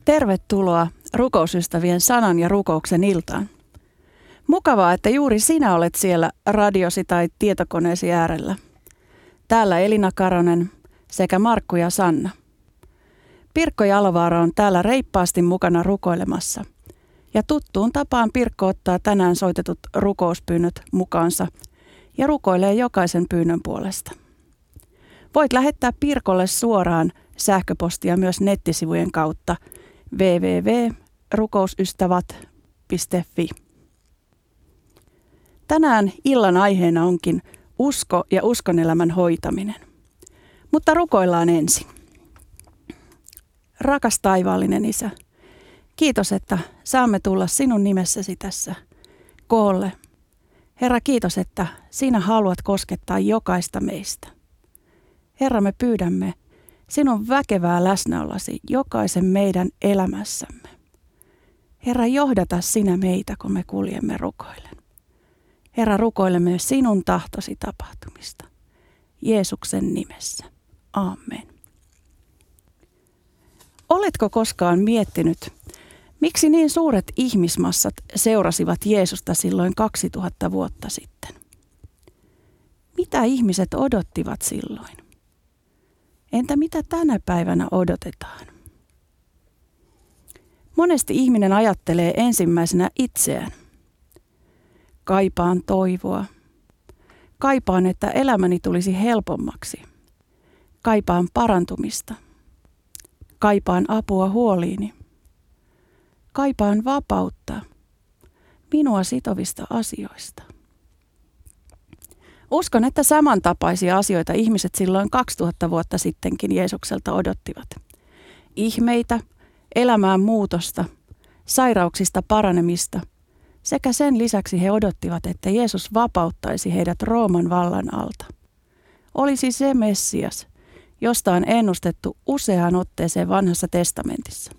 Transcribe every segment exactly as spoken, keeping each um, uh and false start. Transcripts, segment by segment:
Tervetuloa rukousystävien sanan ja rukouksen iltaan. Mukavaa, että juuri sinä olet siellä radiosi tai tietokoneesi äärellä. Täällä Elina Karonen sekä Markku ja Sanna. Pirkko Jalovaara on täällä reippaasti mukana rukoilemassa. Ja tuttuun tapaan Pirkko ottaa tänään soitetut rukouspyynnöt mukaansa ja rukoilee jokaisen pyynnön puolesta. Voit lähettää Pirkolle suoraan sähköpostia myös nettisivujen kautta double-u double-u double-u piste rukousystävät piste fi. Tänään illan aiheena onkin usko ja uskonelämän hoitaminen. Mutta rukoillaan ensin. Rakas taivaallinen Isä, kiitos, että saamme tulla sinun nimessäsi tässä koolle. Herra, kiitos, että sinä haluat koskettaa jokaista meistä. Herra, me pyydämme sinun väkevää läsnäolosi jokaisen meidän elämässämme. Herra, johdata sinä meitä, kun me kuljemme rukoillen. Herra, rukoilemme sinun tahtosi tapahtumista. Jeesuksen nimessä. Aamen. Oletko koskaan miettinyt, miksi niin suuret ihmismassat seurasivat Jeesusta silloin kaksituhatta vuotta sitten? Mitä ihmiset odottivat silloin? Entä mitä tänä päivänä odotetaan? Monesti ihminen ajattelee ensimmäisenä itseään. Kaipaan toivoa. Kaipaan, että elämäni tulisi helpommaksi. Kaipaan parantumista. Kaipaan apua huoliini. Kaipaan vapautta minua sitovista asioista. Uskon, että samantapaisia asioita ihmiset silloin kaksituhatta vuotta sittenkin Jeesukselta odottivat. Ihmeitä, elämään muutosta, sairauksista paranemista sekä sen lisäksi he odottivat, että Jeesus vapauttaisi heidät Rooman vallan alta. Olisi se Messias, josta on ennustettu useaan otteeseen vanhassa testamentissa.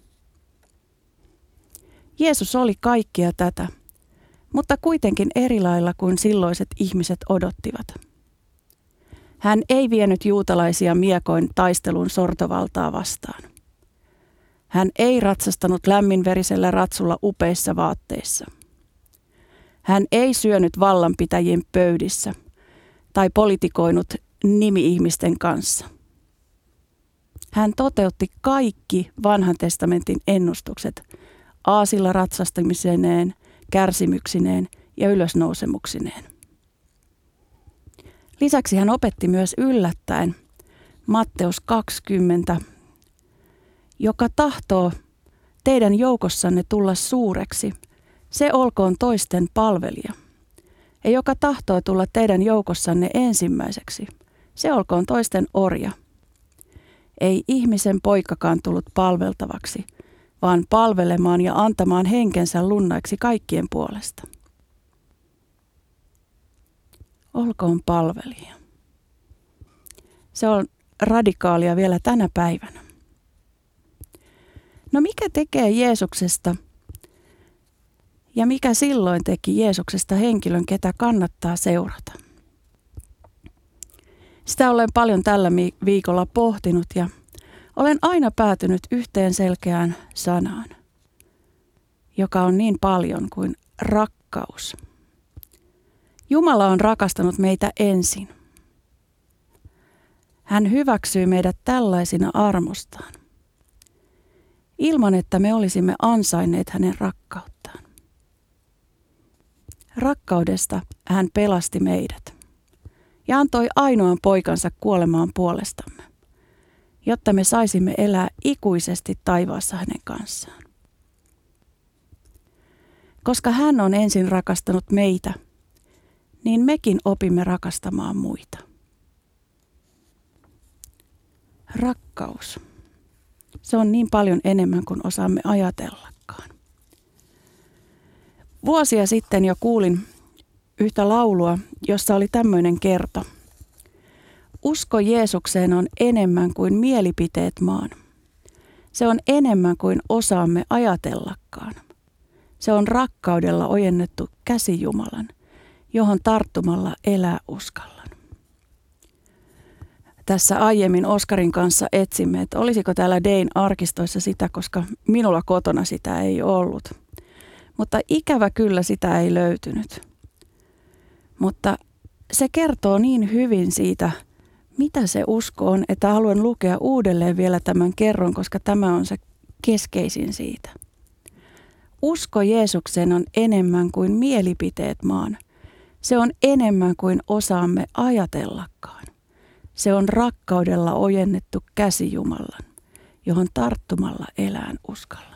Jeesus oli kaikkea tätä, mutta kuitenkin eri lailla kuin silloiset ihmiset odottivat. Hän ei vienyt juutalaisia miekoin taistelun sortovaltaa vastaan. Hän ei ratsastanut lämminverisellä ratsulla upeissa vaatteissa. Hän ei syönyt vallanpitäjien pöydissä tai politikoinut nimi-ihmisten kanssa. Hän toteutti kaikki vanhan testamentin ennustukset aasilla ratsastamiseneen, kärsimyksineen ja ylösnousemuksineen. Lisäksi hän opetti myös yllättäen Matteus kaksikymmentä, joka tahtoo teidän joukossanne tulla suureksi, se olkoon toisten palvelija. Ja joka tahtoo tulla teidän joukossanne ensimmäiseksi, se olkoon toisten orja. Ei ihmisen poikakaan tullut palveltavaksi, vaan palvelemaan ja antamaan henkensä lunnaiksi kaikkien puolesta. Olkoon palvelija. Se on radikaalia vielä tänä päivänä. No mikä tekee Jeesuksesta ja mikä silloin teki Jeesuksesta henkilön, ketä kannattaa seurata? Sitä olen paljon tällä viikolla pohtinut ja olen aina päätynyt yhteen selkeään sanaan, joka on niin paljon kuin rakkaus. Jumala on rakastanut meitä ensin. Hän hyväksyy meidät tällaisina armostaan, ilman että me olisimme ansainneet hänen rakkauttaan. Rakkaudesta hän pelasti meidät ja antoi ainoan poikansa kuolemaan puolestamme, jotta me saisimme elää ikuisesti taivaassa hänen kanssaan. Koska hän on ensin rakastanut meitä, niin mekin opimme rakastamaan muita. Rakkaus. Se on niin paljon enemmän kuin osaamme ajatellakaan. Vuosia sitten jo kuulin yhtä laulua, jossa oli tämmöinen kerto. Usko Jeesukseen on enemmän kuin mielipiteet maan. Se on enemmän kuin osaamme ajatellakaan. Se on rakkaudella ojennettu käsi Jumalan, johon tarttumalla elää uskallan. tässä aiemmin Oskarin kanssa etsimme, että olisiko täällä Dein arkistoissa sitä, koska minulla kotona sitä ei ollut. Mutta ikävä kyllä sitä ei löytynyt. Mutta se kertoo niin hyvin siitä, mitä se usko on, että haluan lukea uudelleen vielä tämän kerron, koska tämä on se keskeisin siitä. Usko Jeesukseen on enemmän kuin mielipiteet maan. Se on enemmän kuin osaamme ajatellakaan. Se on rakkaudella ojennettu käsi Jumalan, johon tarttumalla elään uskallan.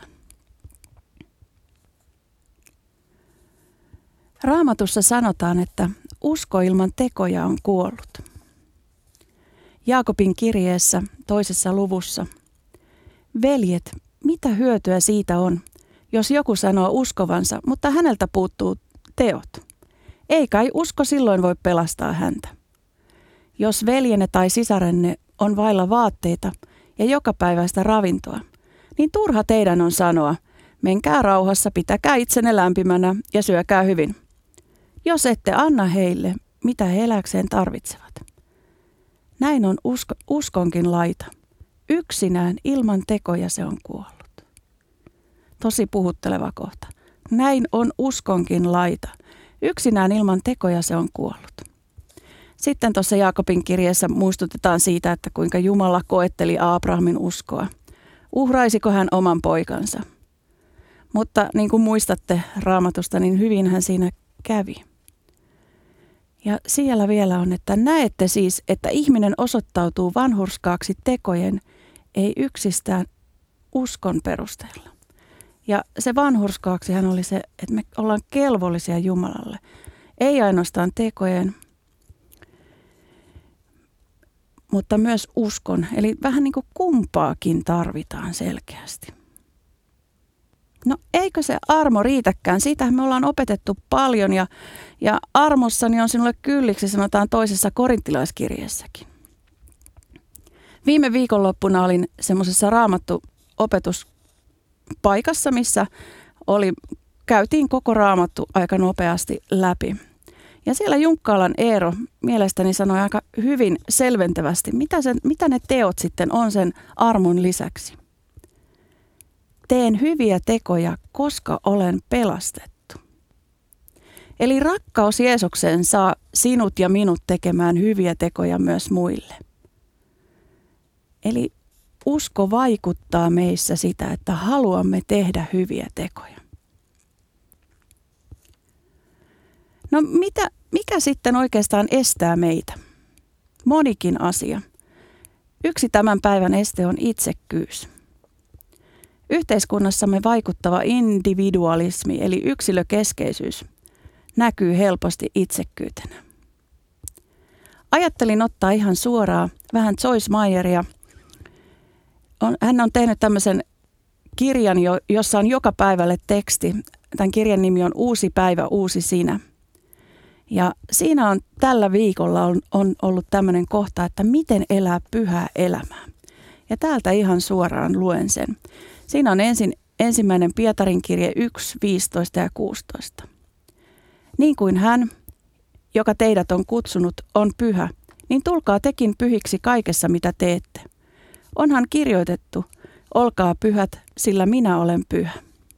Raamatussa sanotaan, että usko ilman tekoja on kuollut. Jaakobin kirjeessä toisessa luvussa. Veljet, mitä hyötyä siitä on, jos joku sanoo uskovansa, mutta häneltä puuttuu teot? Ei kai usko silloin voi pelastaa häntä. Jos veljenne tai sisarenne on vailla vaatteita ja jokapäiväistä ravintoa, niin turha teidän on sanoa, menkää rauhassa, pitäkää itsenne lämpimänä ja syökää hyvin. Jos ette anna heille, mitä he eläkseen tarvitsevat. Näin on usko, uskonkin laita. Yksinään ilman tekoja se on kuollut. Tosi puhutteleva kohta. Näin on uskonkin laita. Yksinään ilman tekoja se on kuollut. Sitten tuossa Jaakobin kirjeessä muistutetaan siitä, että kuinka Jumala koetteli Abrahamin uskoa. Uhraisiko hän oman poikansa? Mutta niin kuin muistatte Raamatusta, niin hyvin hän siinä kävi. Ja siellä vielä on, että näette siis, että ihminen osoittautuu vanhurskaaksi tekojen, ei yksistään uskon perusteella. Ja se vanhurskaaksi hän oli se, että me ollaan kelvollisia Jumalalle. Ei ainoastaan tekojen, mutta myös uskon. Eli vähän niin kuin kumpaakin tarvitaan selkeästi. No eikö se armo riitäkään? Siitähän me ollaan opetettu paljon ja, ja armossani on sinulle kylliksi, sanotaan toisessa korinttilaiskirjeessäkin. Viime viikonloppuna olin semmoisessa raamattu-opetuspaikassa, missä oli, käytiin koko raamattu aika nopeasti läpi. Ja siellä Junkkaalan Eero mielestäni sanoi aika hyvin selventävästi, mitä, sen, mitä ne teot sitten on sen armon lisäksi. Teen hyviä tekoja, koska olen pelastettu. Eli rakkaus Jeesukseen saa sinut ja minut tekemään hyviä tekoja myös muille. Eli usko vaikuttaa meissä sitä, että haluamme tehdä hyviä tekoja. No mitä, mikä sitten oikeastaan estää meitä? Monikin asia. Yksi tämän päivän este on itsekkyys. Yhteiskunnassamme vaikuttava individualismi eli yksilökeskeisyys näkyy helposti itsekkyytenä. Ajattelin ottaa ihan suoraan vähän Joyce Meyeria. On, hän on tehnyt tämmöisen kirjan, jossa on joka päivälle teksti. Tämän kirjan nimi on Uusi päivä, uusi sinä. Ja siinä on tällä viikolla on, on ollut tämmöinen kohta, että miten elää pyhää elämää. Ja täältä ihan suoraan luen sen. Siinä on ensin ensimmäinen Pietarin kirje yksi, viisitoista ja kuusitoista. Niin kuin hän, joka teidät on kutsunut, on pyhä, niin tulkaa tekin pyhiksi kaikessa, mitä teette. Onhan kirjoitettu, olkaa pyhät, sillä minä olen pyhä.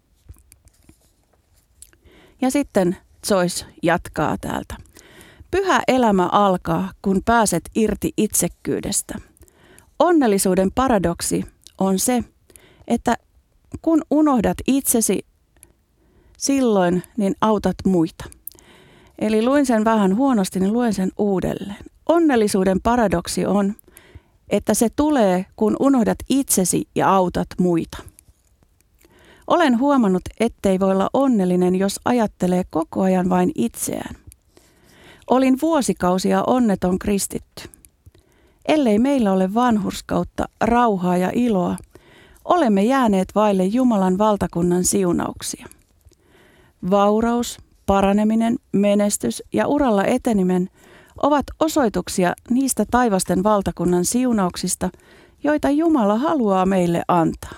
Ja sitten Joyce jatkaa täältä. Pyhä elämä alkaa, kun pääset irti itsekkyydestä. Onnellisuuden paradoksi on se, että kun unohdat itsesi, silloin niin autat muita. Eli luin sen vähän huonosti, niin luen sen uudelleen. Onnellisuuden paradoksi on, että se tulee, kun unohdat itsesi ja autat muita. Olen huomannut, ettei voi olla onnellinen, jos ajattelee koko ajan vain itseään. Olin vuosikausia onneton kristitty. Ellei meillä ole vanhurskautta, rauhaa ja iloa, olemme jääneet vaille Jumalan valtakunnan siunauksia. Vauraus, paraneminen, menestys ja uralla eteneminen ovat osoituksia niistä taivasten valtakunnan siunauksista, joita Jumala haluaa meille antaa.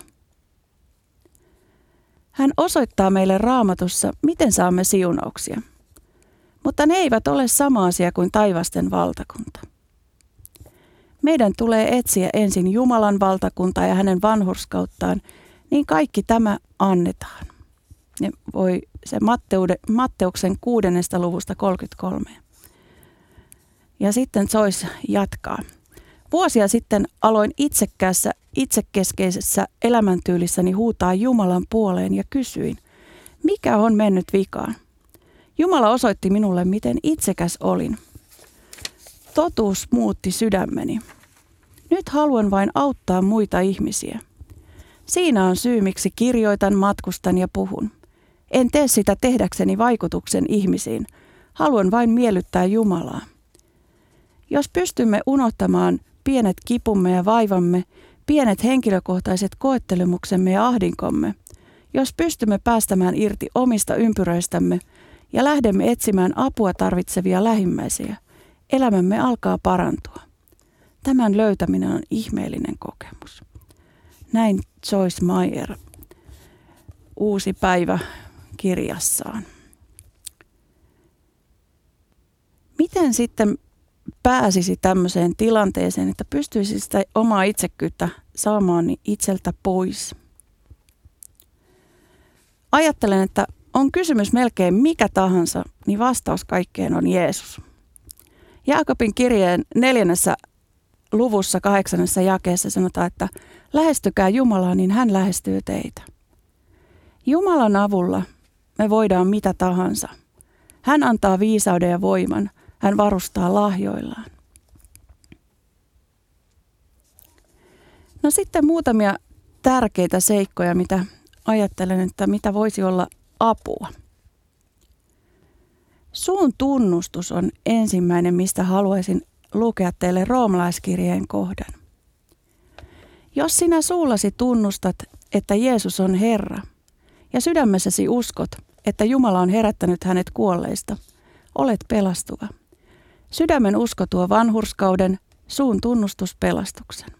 Hän osoittaa meille Raamatussa, miten saamme siunauksia, mutta ne eivät ole sama asia kuin taivasten valtakunta. Meidän tulee etsiä ensin Jumalan valtakuntaa ja hänen vanhurskauttaan, niin kaikki tämä annetaan. Ne voi se Matteude, Matteuksen kuudennesta luvusta kolmekymmentäkolme. Ja sitten Joyce jatkaa. Vuosia sitten aloin itsekkäässä, itsekeskeisessä elämäntyylissäni huutaa Jumalan puoleen ja kysyin, mikä on mennyt vikaan. Jumala osoitti minulle, miten itsekäs olin. Totuus muutti sydämeni. Nyt haluan vain auttaa muita ihmisiä. Siinä on syy, miksi kirjoitan, matkustan ja puhun. En tee sitä tehdäkseni vaikutuksen ihmisiin. Haluan vain miellyttää Jumalaa. Jos pystymme unohtamaan pienet kipumme ja vaivamme, pienet henkilökohtaiset koettelemuksemme ja ahdinkomme, jos pystymme päästämään irti omista ympyröistämme ja lähdemme etsimään apua tarvitsevia lähimmäisiä, elämämme alkaa parantua. Tämän löytäminen on ihmeellinen kokemus. Näin Joyce Meyer Uusi päivä kirjassaan. Miten sitten pääsisi tämmöiseen tilanteeseen, että pystyisi sitä omaa itsekkyyttä saamaan niin itseltä pois? Ajattelen, että on kysymys melkein mikä tahansa, niin vastaus kaikkeen on Jeesus. Jaakobin kirjeen neljännessä luvussa kahdeksannessa jakeessa sanotaan, että lähestykää Jumalaa, niin hän lähestyy teitä. Jumalan avulla me voidaan mitä tahansa. Hän antaa viisauden ja voiman. Hän varustaa lahjoillaan. No sitten muutamia tärkeitä seikkoja, mitä ajattelen, että mitä voisi olla apua. Suun tunnustus on ensimmäinen, mistä haluaisin lukea teille roomalaiskirjeen kohdan. Jos sinä suullasi tunnustat, että Jeesus on Herra, ja sydämessäsi uskot, että Jumala on herättänyt hänet kuolleista, olet pelastuva. Sydämen usko tuo vanhurskauden, suun tunnustus pelastuksen.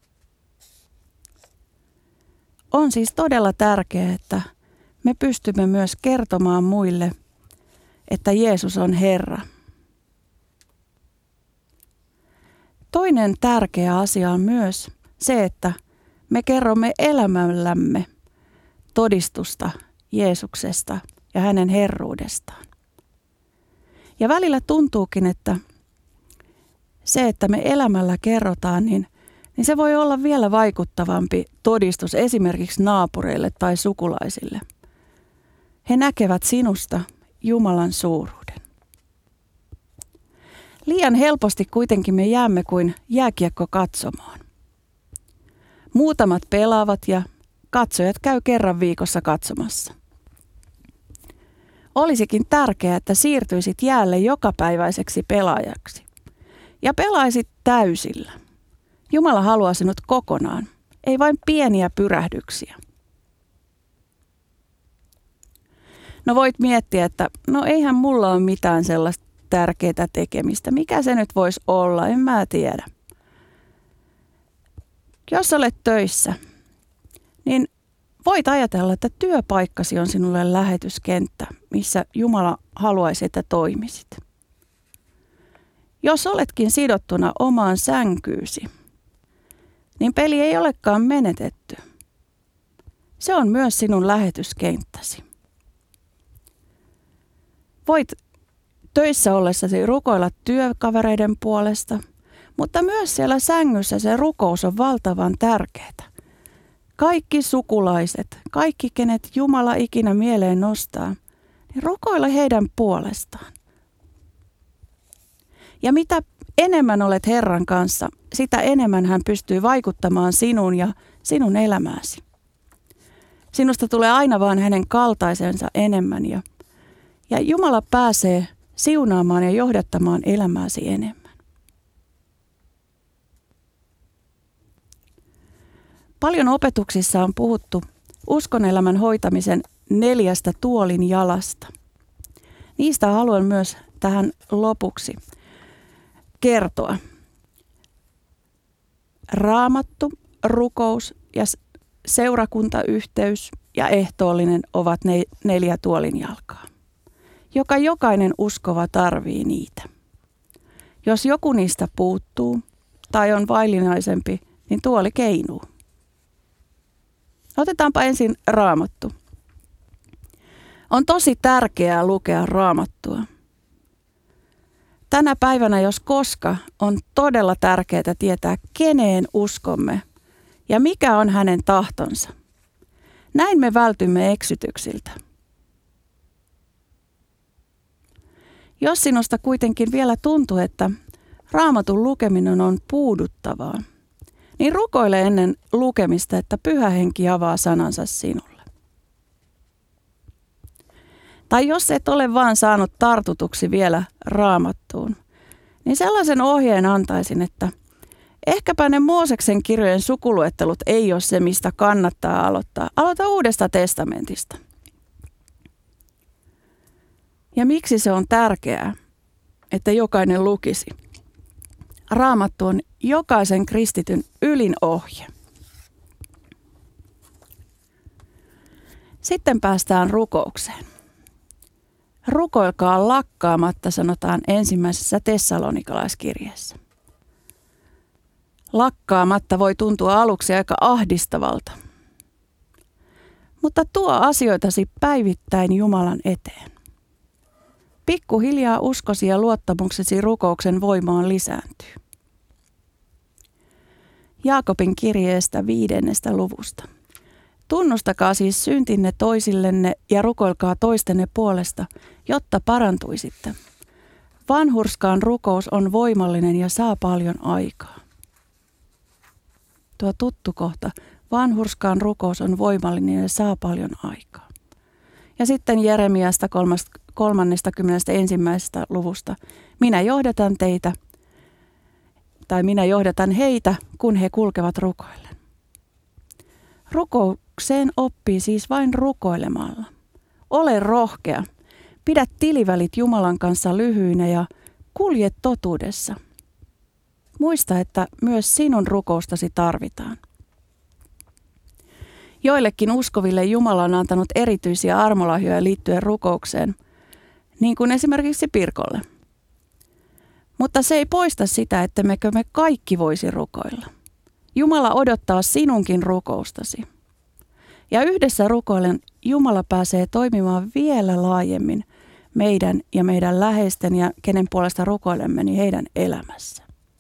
On siis todella tärkeää, että me pystymme myös kertomaan muille, että Jeesus on Herra. Toinen tärkeä asia on myös se, että me kerromme elämällämme todistusta Jeesuksesta ja hänen herruudestaan. Ja välillä tuntuukin, että se, että me elämällä kerrotaan, niin, niin se voi olla vielä vaikuttavampi todistus esimerkiksi naapureille tai sukulaisille. He näkevät sinusta Jumalan suuruuden. Liian helposti kuitenkin me jäämme kuin jääkiekko katsomaan. Muutamat pelaavat ja katsojat käy kerran viikossa katsomassa. Olisikin tärkeää, että siirtyisit jäälle jokapäiväiseksi pelaajaksi ja pelaisit täysillä. Jumala haluaa sinut kokonaan, ei vain pieniä pyrähdyksiä. No voit miettiä, että no eihän mulla ole mitään sellaista tärkeää tekemistä. Mikä se nyt voisi olla? En mä tiedä. Jos olet töissä, niin voit ajatella, että työpaikkasi on sinulle lähetyskenttä, missä Jumala haluaisi, että toimisit. Jos oletkin sidottuna omaan sänkyysi, niin peli ei olekaan menetetty. Se on myös sinun lähetyskenttäsi. Voit töissä ollessasi rukoilla työkavereiden puolesta, mutta myös siellä sängyssä se rukous on valtavan tärkeää. Kaikki sukulaiset, kaikki kenet Jumala ikinä mieleen nostaa, niin rukoilla heidän puolestaan. Ja mitä enemmän olet Herran kanssa, sitä enemmän hän pystyy vaikuttamaan sinun ja sinun elämääsi. Sinusta tulee aina vaan hänen kaltaisensa enemmän ja, ja Jumala pääsee siunaamaan ja johdattamaan elämääsi enemmän. Paljon opetuksissa on puhuttu uskonelämän hoitamisen neljästä tuolin jalasta. Niistä haluan myös tähän lopuksi kertoa. Raamattu, rukous ja seurakuntayhteys ja ehtoollinen ovat ne neljä tuolin jalkaa. Joka jokainen uskova tarvii niitä. Jos joku niistä puuttuu, tai on vaillinaisempi, niin tuoli keinuu. Otetaanpa ensin Raamattu. On tosi tärkeää lukea Raamattua. Tänä päivänä, jos koska, on todella tärkeää tietää, keneen uskomme ja mikä on hänen tahtonsa. Näin me vältymme eksytyksiltä. Jos sinusta kuitenkin vielä tuntuu, että Raamatun lukeminen on puuduttavaa, niin rukoile ennen lukemista, että Pyhä Henki avaa sanansa sinulle. Tai jos et ole vaan saanut tartutuksi vielä Raamattuun, niin sellaisen ohjeen antaisin, että ehkäpä ne Mooseksen kirjojen sukuluettelut ei ole se, mistä kannattaa aloittaa. Aloita Uudesta testamentista. Ja miksi se on tärkeää, että jokainen lukisi? Raamattu on jokaisen kristityn ylin ohje. Sitten päästään rukoukseen. Rukoilkaa lakkaamatta, sanotaan ensimmäisessä tessalonikalaiskirjeessä. Lakkaamatta voi tuntua aluksi aika ahdistavalta. Mutta tuo asioitasi päivittäin Jumalan eteen. Pikkuhiljaa uskosi ja luottamuksesi rukouksen voimaan lisääntyy. Jaakobin kirjeestä viidennestä luvusta. Tunnustakaa siis syntinne toisillenne ja rukoilkaa toistenne puolesta, jotta parantuisitte. Vanhurskaan rukous on voimallinen ja saa paljon aikaa. Tuo tuttu kohta. Vanhurskaan rukous on voimallinen ja saa paljon aikaa. Ja sitten Jeremiasta kolmannesta ensimmäisestä luvusta. Minä johdatan teitä, tai minä johdatan heitä, kun he kulkevat rukoillen. Rukoukseen oppii siis vain rukoilemalla. Ole rohkea. Pidä tilivälit Jumalan kanssa lyhyinä ja kulje totuudessa. Muista, että myös sinun rukoustasi tarvitaan. Joillekin uskoville Jumala on antanut erityisiä armolahjoja liittyen rukoukseen, niin kuin esimerkiksi Pirkolle. Mutta se ei poista sitä, ettemmekö me kaikki voisi rukoilla. Jumala odottaa sinunkin rukoustasi. Ja yhdessä rukoillen Jumala pääsee toimimaan vielä laajemmin meidän ja meidän läheisten ja kenen puolesta rukoilemme, niin heidän elämässä.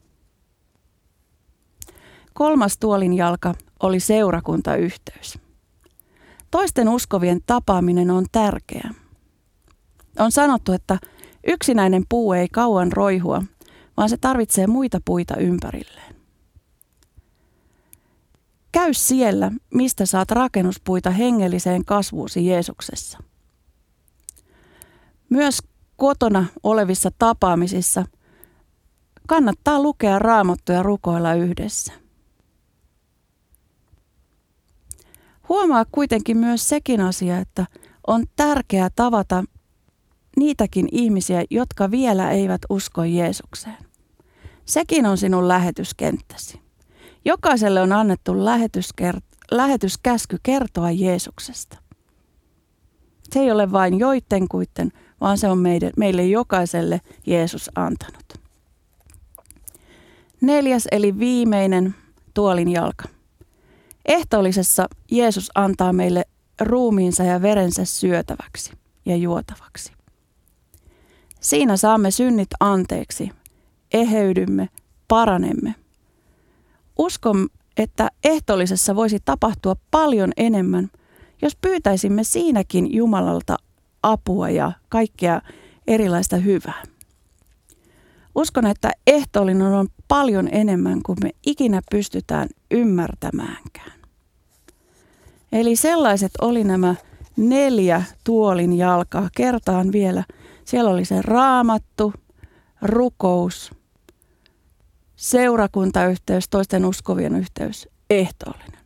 Kolmas tuolin jalka oli seurakuntayhteys. Toisten uskovien tapaaminen on tärkeää. On sanottu, että yksinäinen puu ei kauan roihua, vaan se tarvitsee muita puita ympärilleen. Käy siellä, mistä saat rakennuspuita hengelliseen kasvuusi Jeesuksessa. Myös kotona olevissa tapaamisissa kannattaa lukea Raamattua ja rukoilla yhdessä. Huomaa kuitenkin myös sekin asia, että on tärkeää tavata niitäkin ihmisiä, jotka vielä eivät usko Jeesukseen. Sekin on sinun lähetyskenttäsi. Jokaiselle on annettu lähetyskert- lähetyskäsky kertoa Jeesuksesta. Se ei ole vain joittenkuitten, vaan se on meille, meille jokaiselle Jeesus antanut. Neljäs eli viimeinen tuolin jalka. Ehtoollisessa Jeesus antaa meille ruumiinsa ja verensä syötäväksi ja juotavaksi. Siinä saamme synnit anteeksi, eheydymme, paranemme. Uskon, että ehtoollisessa voisi tapahtua paljon enemmän, jos pyytäisimme siinäkin Jumalalta apua ja kaikkea erilaista hyvää. Uskon, että ehtoollinen on paljon enemmän kuin me ikinä pystytään ymmärtämäänkään. Eli sellaiset oli nämä neljä tuolin jalkaa. Kertaan vielä. Siellä oli se Raamattu, rukous, seurakuntayhteys, toisten uskovien yhteys, ehtoollinen.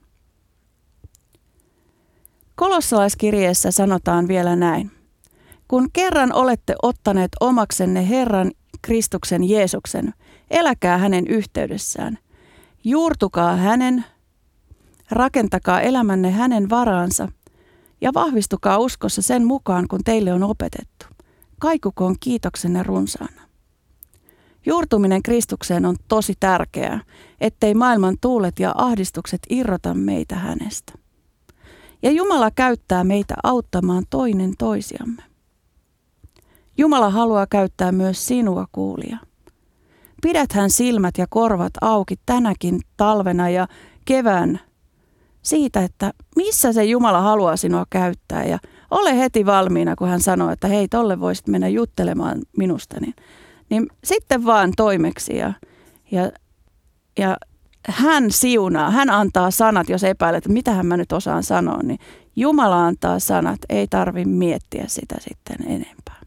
Kolossalaiskirjeessä sanotaan vielä näin. Kun kerran olette ottaneet omaksenne Herran Kristuksen Jeesuksen, eläkää hänen yhteydessään. Juurtukaa hänen, rakentakaa elämänne hänen varaansa ja vahvistukaa uskossa sen mukaan, kun teille on opetettu. Kaikukoon kiitoksenne runsaana. Juurtuminen Kristukseen on tosi tärkeää, ettei maailman tuulet ja ahdistukset irrota meitä hänestä. Ja Jumala käyttää meitä auttamaan toinen toisiamme. Jumala haluaa käyttää myös sinua, kuulija. Pidäthän silmät ja korvat auki tänäkin talvena ja kevään siitä, että missä se Jumala haluaa sinua käyttää. Ja ole heti valmiina, kun hän sanoo, että hei, tolle voisit mennä juttelemaan minusta. Niin, niin sitten vaan toimeksi ja, ja, ja hän siunaa, hän antaa sanat, jos epäilet, että mitähän mä nyt osaan sanoa. Niin Jumala antaa sanat, ei tarvitse miettiä sitä sitten enempää.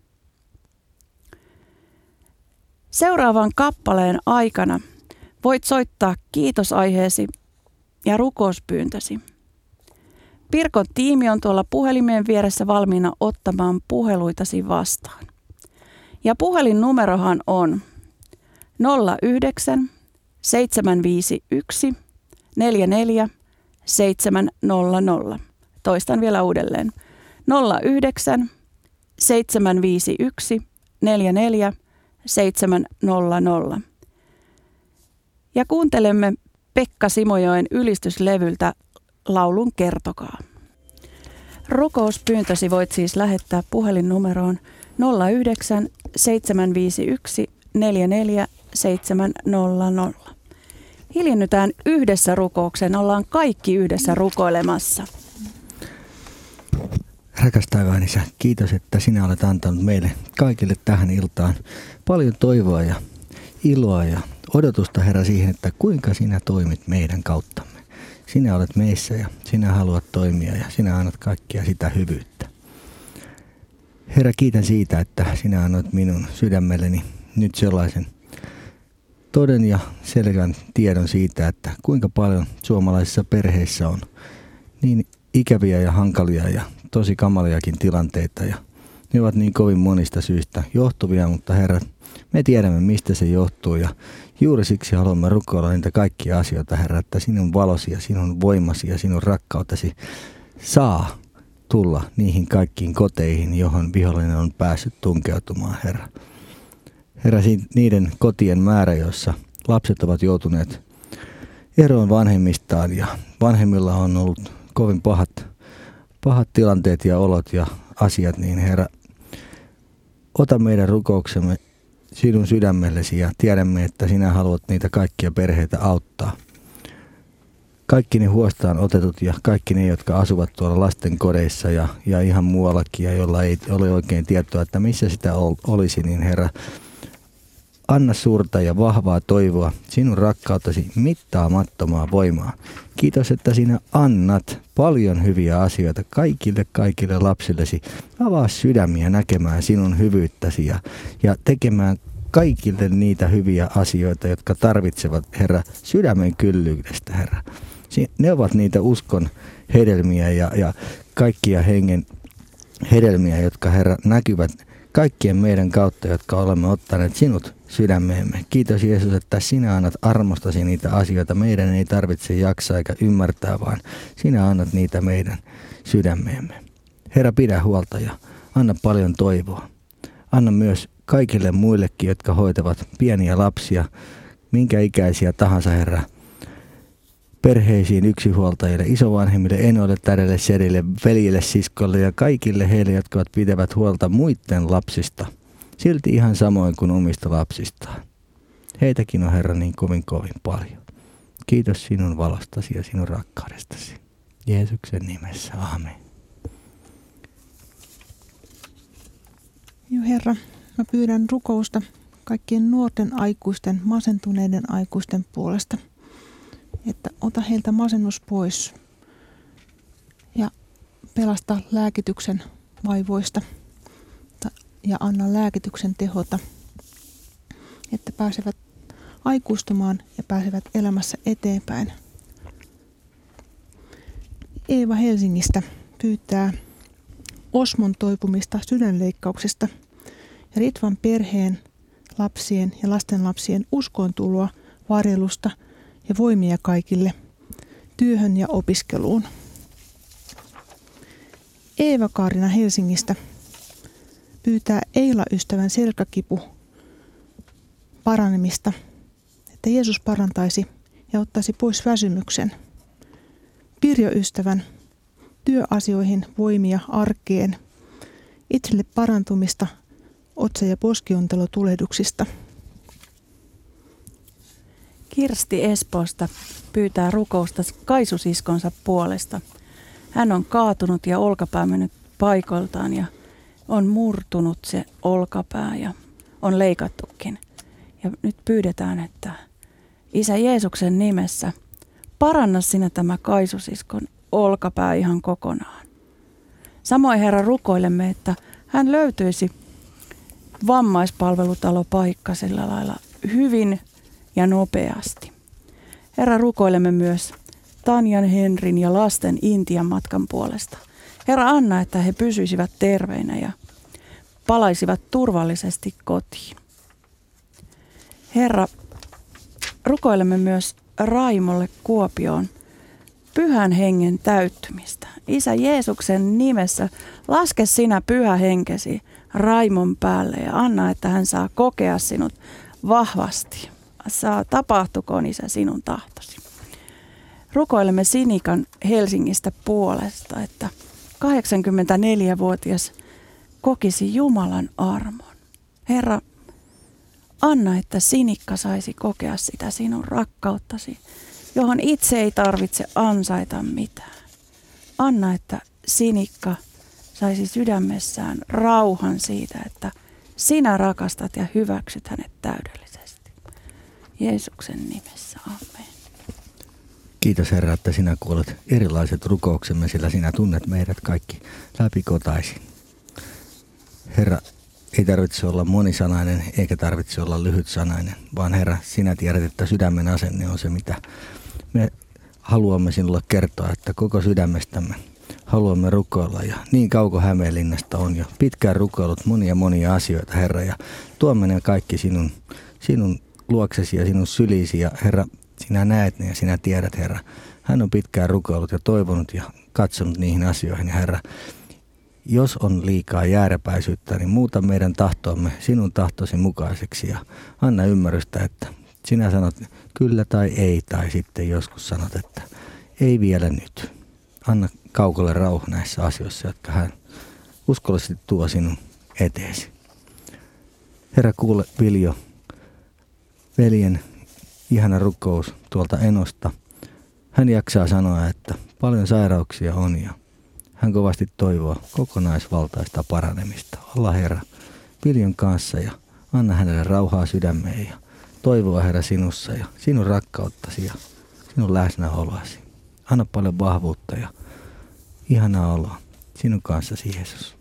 Seuraavan kappaleen aikana voit soittaa kiitosaiheesi ja rukouspyyntösi. Pirkon tiimi on tuolla puhelimeen vieressä valmiina ottamaan puheluitasi vastaan. Ja puhelinnumerohan on nolla yhdeksän seitsemän viisi yksi neljä neljä seitsemän nolla nolla. Toistan vielä uudelleen. nolla yhdeksän seitsemän viisi yksi neljä neljä seitsemän nolla nolla. Ja kuuntelemme Pekka Simojoen ylistyslevyltä laulun Kertokaa. Rukouspyyntösi voit siis lähettää puhelinnumeroon nolla yhdeksän seitsemän viisi yksi neljä neljä seitsemän nolla nolla. Hiljennytään yhdessä rukoukseen, ollaan kaikki yhdessä rukoilemassa. Rakas taivaan Isä, kiitos, että sinä olet antanut meille kaikille tähän iltaan paljon toivoa ja iloa ja odotusta, Herra, siihen, että kuinka sinä toimit meidän kauttamme. Sinä olet meissä ja sinä haluat toimia ja sinä annat kaikkia sitä hyvyyttä. Herra, kiitän siitä, että sinä annoit minun sydämelleni nyt sellaisen toden ja selkeän tiedon siitä, että kuinka paljon suomalaisissa perheissä on niin ikäviä ja hankalia ja tosi kamaliakin tilanteita ja ne ovat niin kovin monista syistä johtuvia, mutta Herra, me tiedämme mistä se johtuu ja juuri siksi haluamme rukoilla niitä kaikkia asioita, Herra, että sinun valosi ja sinun voimasi ja sinun rakkautesi saa tulla niihin kaikkiin koteihin, johon vihollinen on päässyt tunkeutumaan, Herra. Herra, niiden kotien määrä, joissa lapset ovat joutuneet eroon vanhemmistaan ja vanhemmilla on ollut kovin pahat, pahat tilanteet ja olot ja asiat, niin Herra, ota meidän rukouksemme sinun sydämellesi ja tiedämme, että sinä haluat niitä kaikkia perheitä auttaa. Kaikki ne huostaan otetut ja kaikki ne, jotka asuvat tuolla lasten kodeissa ja, ja ihan muuallakin ja jolla ei ole oikein tietoa, että missä sitä ol, olisi, niin Herra, anna suurta ja vahvaa toivoa, sinun rakkautasi mittaamattomaa voimaa. Kiitos, että sinä annat paljon hyviä asioita kaikille kaikille lapsillesi. Avaa sydämiä näkemään sinun hyvyyttäsi ja, ja tekemään kaikille niitä hyviä asioita, jotka tarvitsevat, Herra, sydämen kyllyydestä, Herra. Ne ovat niitä uskon hedelmiä ja, ja kaikkia hengen hedelmiä, jotka, Herra, näkyvät kaikkien meidän kautta, jotka olemme ottaneet sinut sydämeemme. Kiitos Jeesus, että sinä annat armostasi niitä asioita. Meidän ei tarvitse jaksaa eikä ymmärtää, vaan sinä annat niitä meidän sydämeemme. Herra, pidä huolta ja anna paljon toivoa. Anna myös kaikille muillekin, jotka hoitavat pieniä lapsia, minkä ikäisiä tahansa, Herra, perheisiin, yksinhuoltajille, isovanhemmille, enoille, tädelle, sedille, veljille, siskoille ja kaikille heille, jotka pitävät huolta muiden lapsista, silti ihan samoin kuin omista lapsistaan. Heitäkin on, Herra, niin kovin kovin paljon. Kiitos sinun valostasi ja sinun rakkaudestasi. Jeesuksen nimessä, aamen. Joo, Herra, mä pyydän rukousta kaikkien nuorten aikuisten, masentuneiden aikuisten puolesta, että ota heiltä masennus pois ja pelasta lääkityksen vaivoista ja anna lääkityksen tehota, että pääsevät aikuistumaan ja pääsevät elämässä eteenpäin. Eeva Helsingistä pyytää Osmon toipumista sydänleikkauksesta ja Ritvan perheen, lapsien ja lastenlapsien uskoontuloa, varjelusta ja voimia kaikille työhön ja opiskeluun. Eeva-Kaarina Helsingistä pyytää Eila-ystävän selkäkipu paranemista, että Jeesus parantaisi ja ottaisi pois väsymyksen. Pirjo-ystävän, työasioihin voimia arkeen, itselle parantumista otsa- ja poskiontelotulehduksista. Kirsti Espoosta pyytää rukousta kaisusiskonsa puolesta. Hän on kaatunut ja olkapää mennyt paikoiltaan ja on murtunut se olkapää ja on leikattukin. Ja nyt pyydetään, että Isä Jeesuksen nimessä paranna sinä tämä kaisusiskon olkapää ihan kokonaan. Samoin Herra rukoilemme, että hän löytyisi vammaispalvelutalopaikka sillä lailla hyvin ja nopeasti. Herra rukoilemme myös Tanjan, Henrin ja lasten Intian matkan puolesta. Herra anna, että he pysyisivät terveinä ja palaisivat turvallisesti kotiin. Herra, rukoilemme myös Raimolle Kuopioon Pyhän Hengen täyttymistä. Isä Jeesuksen nimessä laske sinä Pyhä Henkesi Raimon päälle ja anna, että hän saa kokea sinut vahvasti. Saa tapahtukoon, Isä, sinun tahtosi. Rukoilemme Sinikan Helsingistä puolesta, että kahdeksankymmentäneljävuotias kokisi Jumalan armon. Herra, anna, että Sinikka saisi kokea sitä sinun rakkauttasi, johon itse ei tarvitse ansaita mitään. Anna, että Sinikka saisi sydämessään rauhan siitä, että sinä rakastat ja hyväksyt hänet täydellisesti. Jeesuksen nimessä, amen. Kiitos Herra, että sinä kuulet erilaiset rukouksemme, sillä sinä tunnet meidät kaikki läpikotaisin. Herra, ei tarvitse olla monisanainen eikä tarvitse olla lyhytsanainen, vaan Herra, sinä tiedät, että sydämen asenne on se, mitä me haluamme sinulle kertoa, että koko sydämestämme haluamme rukoilla. Ja niin kauko Hämeenlinnasta on jo pitkään rukoillut monia monia asioita, Herra, ja tuomme ne kaikki sinun, sinun luoksesi ja sinun syliisi, ja Herra, sinä näet ne ja sinä tiedät, Herra. Hän on pitkään rukoillut ja toivonut ja katsonut niihin asioihin, ja Herra, jos on liikaa jääräpäisyyttä, niin muuta meidän tahtoamme sinun tahtosi mukaiseksi ja anna ymmärrystä, että sinä sanot kyllä tai ei, tai sitten joskus sanot, että ei vielä nyt. Anna Kaukolle rauha näissä asioissa, jotka hän uskollisesti tuo sinun eteesi. Herra, kuule Viljo, veljen ihana rukous tuolta Enosta. Hän jaksaa sanoa, että paljon sairauksia on ja hän kovasti toivoo kokonaisvaltaista paranemista. Olla Herra Viljon kanssa ja anna hänelle rauhaa sydämeen ja toivoa Herra sinussa ja sinun rakkauttasi ja sinun läsnäoloasi. Anna paljon vahvuutta ja ihanaa oloa sinun kanssasi, Jeesus.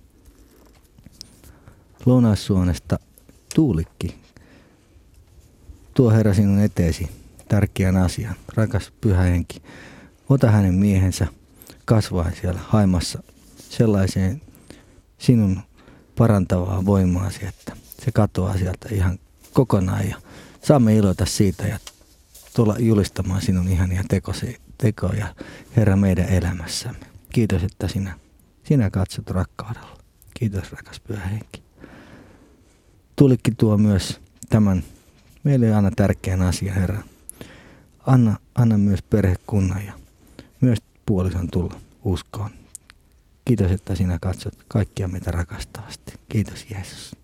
Lounaissuonesta Tuulikki, tuo Herra sinun eteesi tärkeän asian. Rakas Pyhä Henki, ota hänen miehensä kasvaen siellä Haimassa sellaiseen sinun parantavaa voimaasi, että se katoaa sieltä ihan kokonaan ja saamme iloita siitä ja tulla julistamaan sinun ihania tekosi, tekoja, Herra, meidän elämässämme. Kiitos, että sinä, sinä katsot rakkaudella. Kiitos, rakas Pyhä Henki. Tulikki tuo myös tämän meille aina tärkeän asian, Herra. Anna, anna myös perhekunnan ja myös puolison tulla uskoon. Kiitos, että sinä katsot kaikkia meitä rakastavasti. Kiitos, Jeesus.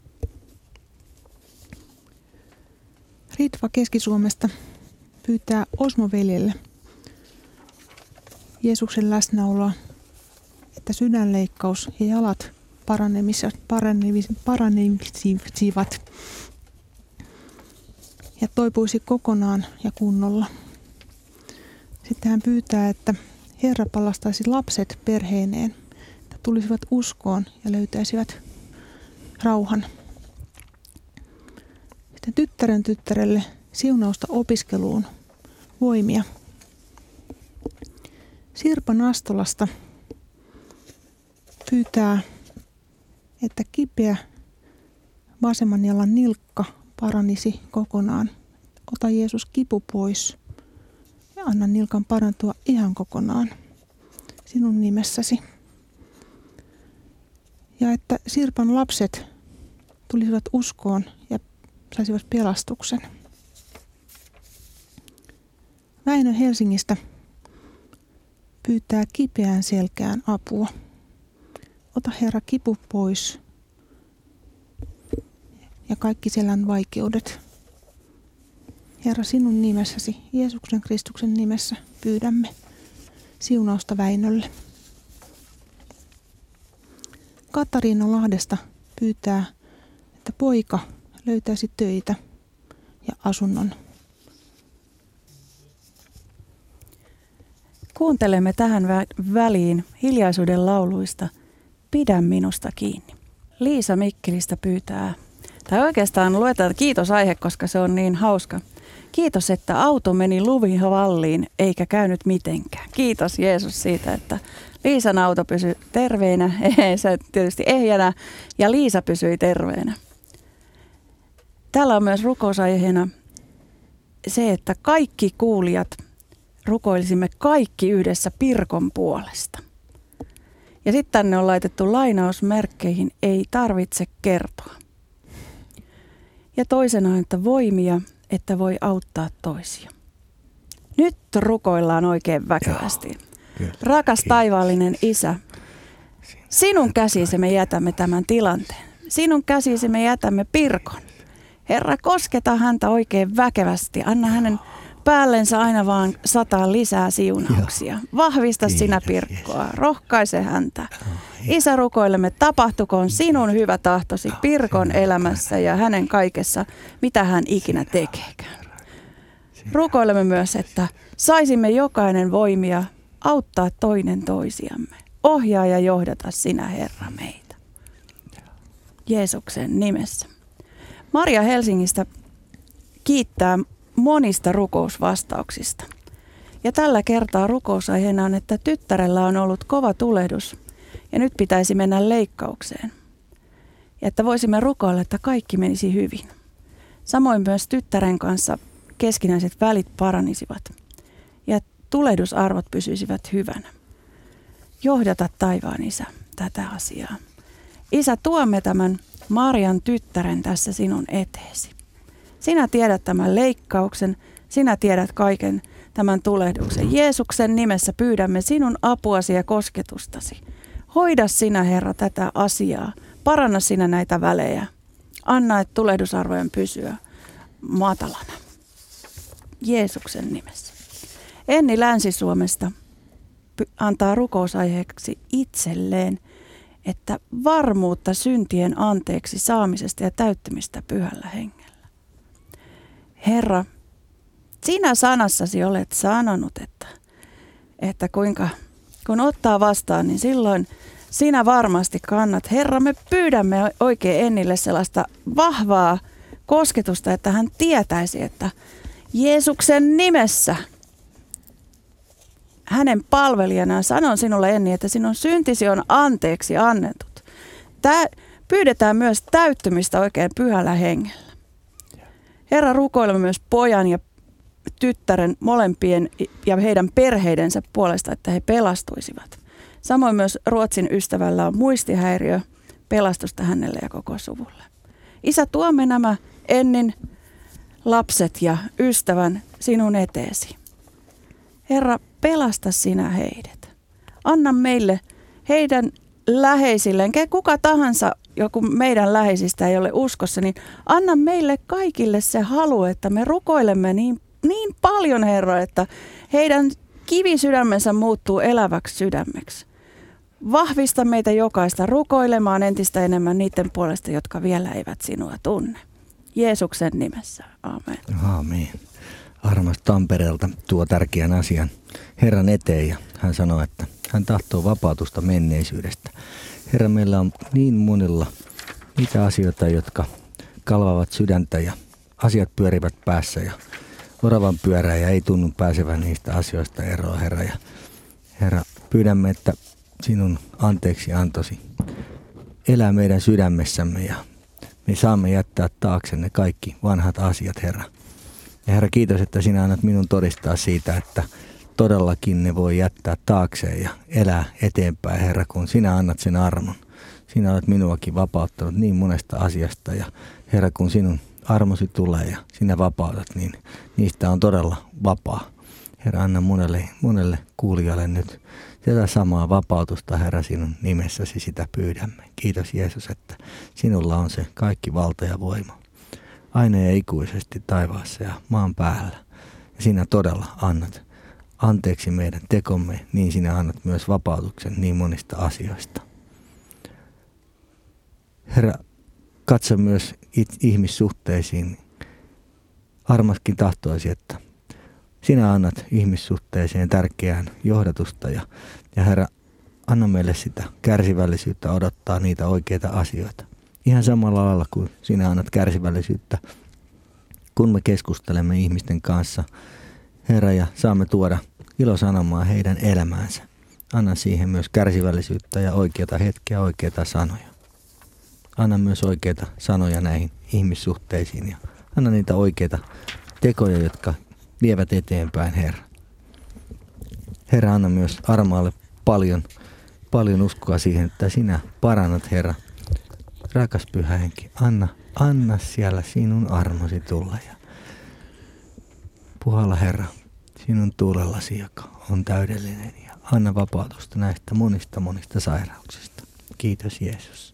Ritva Keski-Suomesta pyytää Osmo-veljelle Jeesuksen läsnäoloa, että sydänleikkaus ja jalat paranisivat ja toipuisi kokonaan ja kunnolla. Sitten hän pyytää, että Herra palastaisi lapset perheineen, että tulisivat uskoon ja löytäisivät rauhan. Sitten tyttären tyttärelle siunausta opiskeluun, voimia. Sirpa Nastolasta pyytää, että kipeä vasemman jalan nilkka paranisi kokonaan. Ota Jeesus kipu pois ja anna nilkan parantua ihan kokonaan sinun nimessäsi. Ja että Sirpan lapset tulisivat uskoon ja saisivat pelastuksen. Väinö Helsingistä pyytää kipeään selkään apua. Ota Herra kipu pois ja kaikki selän vaikeudet. Herra, sinun nimessäsi, Jeesuksen Kristuksen nimessä, pyydämme siunausta Väinölle. Katariina Lahdesta pyytää, että poika löytäisi töitä ja asunnon. Kuuntelemme tähän vä- väliin hiljaisuuden lauluista Pidä minusta kiinni. Liisa Mikkelistä pyytää, tai oikeastaan luetaan kiitosaihe, koska se on niin hauska. Kiitos, että auto meni lumivalliin eikä käynyt mitenkään. Kiitos Jeesus siitä, että Liisan auto pysyi terveenä, se tietysti ehjänä, ja Liisa pysyi terveenä. Täällä on myös rukousaiheena se, että kaikki kuulijat rukoilisimme kaikki yhdessä Pirkon puolesta. Ja sitten tänne on laitettu lainausmerkkeihin, ei tarvitse kertoa. Ja toisena on, että voimia, että voi auttaa toisia. Nyt rukoillaan oikein väkevästi. Joo, Rakas taivaallinen Isä, sinun käsisi me jätämme tämän tilanteen. Sinun käsisi me jätämme Pirkon. Herra, kosketa häntä oikein väkevästi. Anna hänen päällensä aina vaan sataa lisää siunauksia. Vahvista Kiitos, sinä Pirkkoa. Jeesus. Rohkaise häntä. Isä, rukoilemme, tapahtukoon sinun hyvä tahtosi Pirkon elämässä ja hänen kaikessa, mitä hän ikinä tekeekään. Rukoilemme myös, että saisimme jokainen voimia auttaa toinen toisiamme. Ohjaa ja johdata sinä, Herra, meitä. Jeesuksen nimessä. Maria Helsingistä kiittää monista rukousvastauksista. Ja tällä kertaa rukousaiheena on, että tyttärellä on ollut kova tulehdus ja nyt pitäisi mennä leikkaukseen. Ja että voisimme rukoilla, että kaikki menisi hyvin. Samoin myös tyttären kanssa keskinäiset välit paranisivat ja tulehdusarvot pysyisivät hyvänä. Johdata taivaan Isä tätä asiaa. Isä, tuomme tämän Marian tyttären tässä sinun eteesi. Sinä tiedät tämän leikkauksen, sinä tiedät kaiken tämän tulehduksen. Jeesuksen nimessä pyydämme sinun apuasi ja kosketustasi. Hoida sinä, Herra, tätä asiaa. Paranna sinä näitä välejä. Anna, että tulehdusarvojen pysyä matalana. Jeesuksen nimessä. Enni Länsi-Suomesta antaa rukousaiheeksi itselleen, että varmuutta syntien anteeksi saamisesta ja täyttymistä pyhällä hengellä. Herra, sinä sanassasi olet sanonut, että, että kuinka, kun ottaa vastaan, niin silloin sinä varmasti kannat. Herra, me pyydämme oikein Ennille sellaista vahvaa kosketusta, että hän tietäisi, että Jeesuksen nimessä hänen palvelijana sanon sinulle, Enni, että sinun syntisi on anteeksi annetut. Tää, pyydetään myös täyttymistä oikein pyhällä hengellä. Herra, rukoilemme myös pojan ja tyttären molempien ja heidän perheidensä puolesta, että he pelastuisivat. Samoin myös Ruotsin ystävällä on muistihäiriö, pelastusta hänelle ja koko suvulle. Isä, tuomme nämä Ennin lapset ja ystävän sinun eteesi. Herra, pelasta sinä heidät. Anna meille heidän läheisilleen, kuka tahansa joku meidän läheisistä ei ole uskossa, niin anna meille kaikille se halu, että me rukoilemme niin, niin paljon, Herra, että heidän kivisydämensä muuttuu eläväksi sydämeksi. Vahvista meitä jokaista rukoilemaan entistä enemmän niiden puolesta, jotka vielä eivät sinua tunne. Jeesuksen nimessä. Aamen. Aamen. Armas Tampereelta tuo tärkeän asian Herran eteen ja hän sanoi, että hän tahtoo vapautusta menneisyydestä. Herra, meillä on niin monilla niitä asioita, jotka kalvavat sydäntä ja asiat pyörivät päässä ja oravan pyörää ja ei tunnu pääsevän niistä asioista eroon, Herra. Ja Herra, pyydämme, että sinun anteeksi antosi elää meidän sydämessämme ja me saamme jättää taakse ne kaikki vanhat asiat, Herra. Ja Herra, kiitos, että sinä annat minun todistaa siitä, että todellakin ne voi jättää taakseen ja elää eteenpäin, Herra, kun sinä annat sen armon. Sinä olet minuakin vapauttanut niin monesta asiasta ja Herra, kun sinun armosi tulee ja sinä vapautat, niin niistä on todella vapaa. Herra, anna monelle, monelle kuulijalle nyt tätä samaa vapautusta, Herra, sinun nimessäsi sitä pyydämme. Kiitos Jeesus, että sinulla on se kaikki valta ja voima. Aina ja ikuisesti taivaassa ja maan päällä. Ja sinä todella annat anteeksi meidän tekomme, niin sinä annat myös vapautuksen niin monista asioista. Herra, katso myös ihmissuhteisiin. Armaskin tahtoisi, että sinä annat ihmissuhteeseen tärkeään johdatusta ja, ja Herra, anna meille sitä kärsivällisyyttä odottaa niitä oikeita asioita. Ihan samalla lailla kuin sinä annat kärsivällisyyttä, kun me keskustelemme ihmisten kanssa, Herra, ja saamme tuoda ilosanomaa heidän elämäänsä. Anna siihen myös kärsivällisyyttä ja oikeita hetkiä, oikeita sanoja. Anna myös oikeita sanoja näihin ihmissuhteisiin ja anna niitä oikeita tekoja, jotka vievät eteenpäin, Herra. Herra, anna myös Armaalle paljon, paljon uskoa siihen, että sinä parannat, Herra. Rakas Pyhä Henki, anna, anna siellä sinun armosi tulla ja puhalla, Herra, sinun tuulellasi, joka on täydellinen, ja anna vapautusta näistä monista monista sairauksista. Kiitos Jeesus.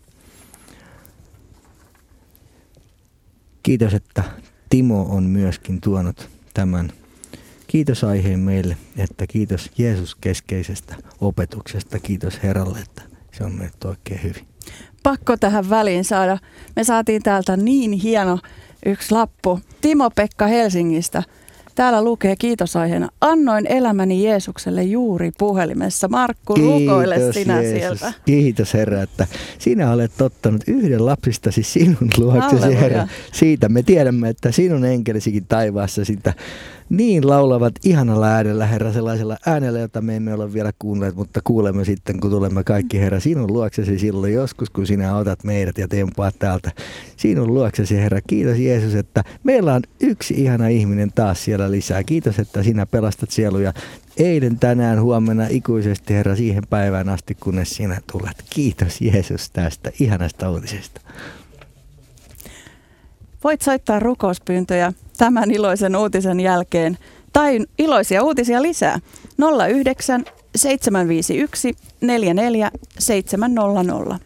Kiitos, että Timo on myöskin tuonut tämän kiitosaiheen meille, että kiitos Jeesus keskeisestä opetuksesta. Kiitos Herralle, että se on meille oikein hyvin. Pakko tähän väliin saada. Me saatiin täältä niin hieno yksi lappu. Timo-Pekka Helsingistä. Täällä lukee kiitosaiheena: annoin elämäni Jeesukselle juuri puhelimessa. Markku, rukoile sinä Jeesus. Sieltä. Kiitos Herra, että sinä olet ottanut yhden lapsistasi sinun luoksesi, Herra. Siitä me tiedämme, että sinun enkelisikin taivaassa sitä niin laulavat ihanalla äänellä, Herra, sellaisella äänellä, jota me emme ole vielä kuulleet, mutta kuulemme sitten, kun tulemme kaikki, Herra, sinun luoksesi silloin joskus, kun sinä otat meidät ja tempaat täältä sinun luoksesi, Herra. Kiitos Jeesus, että meillä on yksi ihana ihminen taas siellä lisää. Kiitos, että sinä pelastat sieluja eilen, tänään, huomenna, ikuisesti, Herra, siihen päivään asti, kunnes sinä tulet. Kiitos Jeesus tästä ihanasta uutisesta. Voit soittaa rukouspyyntöjä tämän iloisen uutisen jälkeen tai iloisia uutisia lisää nolla yhdeksän seitsemän viisi yksi neljä neljä seitsemän nolla nolla.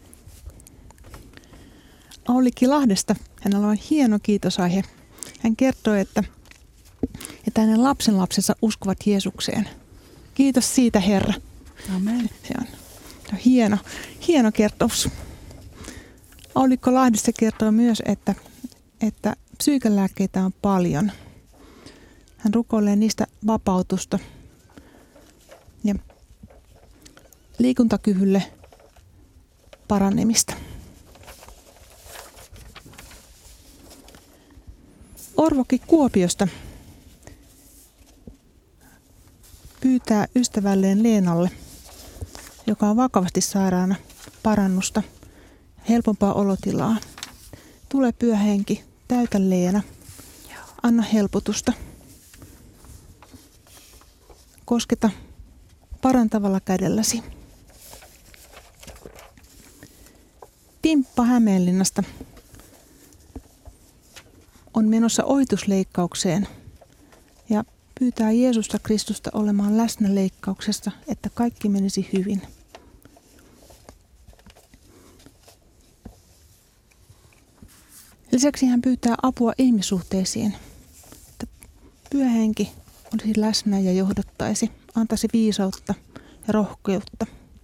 Aulikki Lahdesta, hänellä on hieno kiitosaihe. Hän kertoi, että, että hänen lapsenlapsensa uskovat Jeesukseen. Kiitos siitä, Herra. Amen. Se on, se on hieno, hieno kertomus. Aulikko Lahdesta kertoo myös, että että psyykelääkkeitä on paljon. Hän rukoilee niistä vapautusta ja liikuntakyvylle paranemista. Orvokin Kuopiosta pyytää ystävälleen Leenalle, joka on vakavasti sairaana, parannusta, helpompaa olotilaa. Tule Pyhä Henki, täytä Leena, anna helpotusta. Kosketa parantavalla kädelläsi. Timppa Hämeenlinnasta on menossa ohitusleikkaukseen ja pyytää Jeesusta Kristusta olemaan läsnä leikkauksessa, että kaikki menisi hyvin. Lisäksi hän pyytää apua ihmissuhteisiin, että Pyhä Henki olisi läsnä ja johdattaisi, antaisi viisautta ja rohkeutta.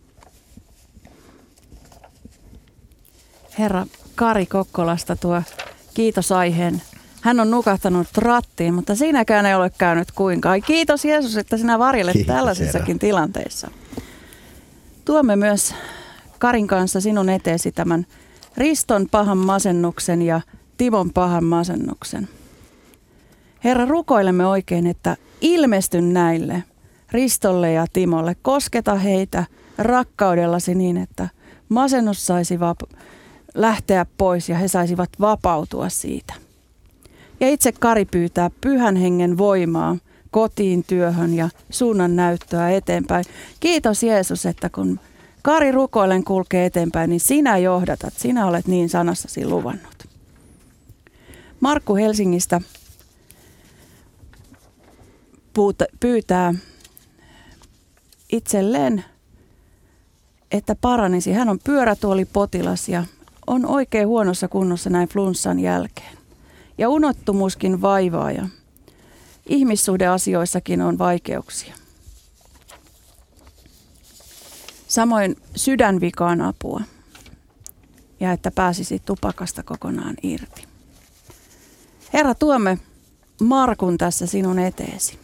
Herra, Kari Kokkolasta tuo kiitosaiheen. Hän on nukahtanut rattiin, mutta siinäkään ei ole käynyt kuinkaan. Kiitos Jeesus, että sinä varjelet Kiitos, tällaisissakin Herra. Tilanteissa. Tuomme myös Karin kanssa sinun eteesi tämän Riston pahan masennuksen ja Timon pahan masennuksen. Herra, rukoilemme oikein, että ilmesty näille Ristolle ja Timolle. Kosketa heitä rakkaudellasi niin, että masennus saisi vap- lähteä pois ja he saisivat vapautua siitä. Ja itse Kari pyytää Pyhän Hengen voimaa kotiin, työhön ja suunnan näyttöä eteenpäin. Kiitos Jeesus, että kun Kari rukoilen kulkee eteenpäin, niin sinä johdatat, sinä olet niin sanassasi luvannut. Markku Helsingistä pyytää itselleen, että paranisi. Hän on pyörätuolipotilas ja on oikein huonossa kunnossa näin flunssan jälkeen. Ja unottumuskin vaivaa ja ihmissuhdeasioissakin on vaikeuksia. Samoin sydänvikaan apua ja että pääsisi tupakasta kokonaan irti. Herra, tuomme Markun tässä sinun eteesi.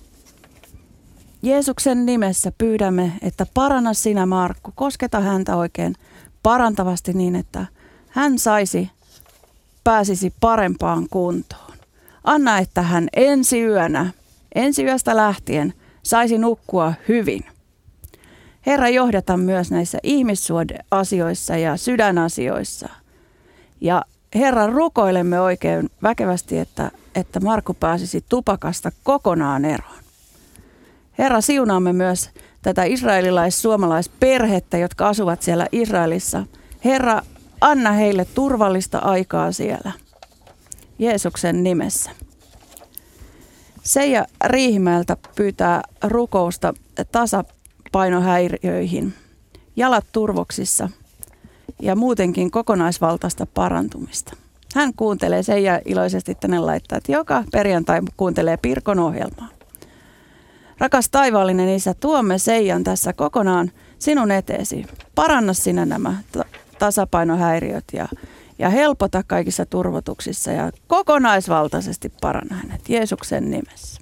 Jeesuksen nimessä pyydämme, että paranna sinä Markku. Kosketa häntä oikein parantavasti niin, että hän saisi, pääsisi parempaan kuntoon. Anna, että hän ensi yönä, ensi yöstä lähtien saisi nukkua hyvin. Herra, johdata myös näissä ihmissuhdeasioissa ja sydänasioissa. Ja Herra, rukoilemme oikein väkevästi, että, että Markku pääsisi tupakasta kokonaan eroon. Herra, siunaamme myös tätä israelilais-suomalaisperhettä, jotka asuvat siellä Israelissa. Herra, anna heille turvallista aikaa siellä. Jeesuksen nimessä. Seija Riihimäeltä pyytää rukousta tasapainohäiriöihin, jalat turvoksissa ja muutenkin kokonaisvaltaista parantumista. Hän kuuntelee, Seija iloisesti tänne laittaa, että joka perjantai kuuntelee Pirkon ohjelmaa. Rakas taivaallinen Isä, tuomme Seijan tässä kokonaan sinun eteesi. Paranna sinä nämä tasapainohäiriöt ja, ja helpota kaikissa turvotuksissa ja kokonaisvaltaisesti paranna hänet Jeesuksen nimessä.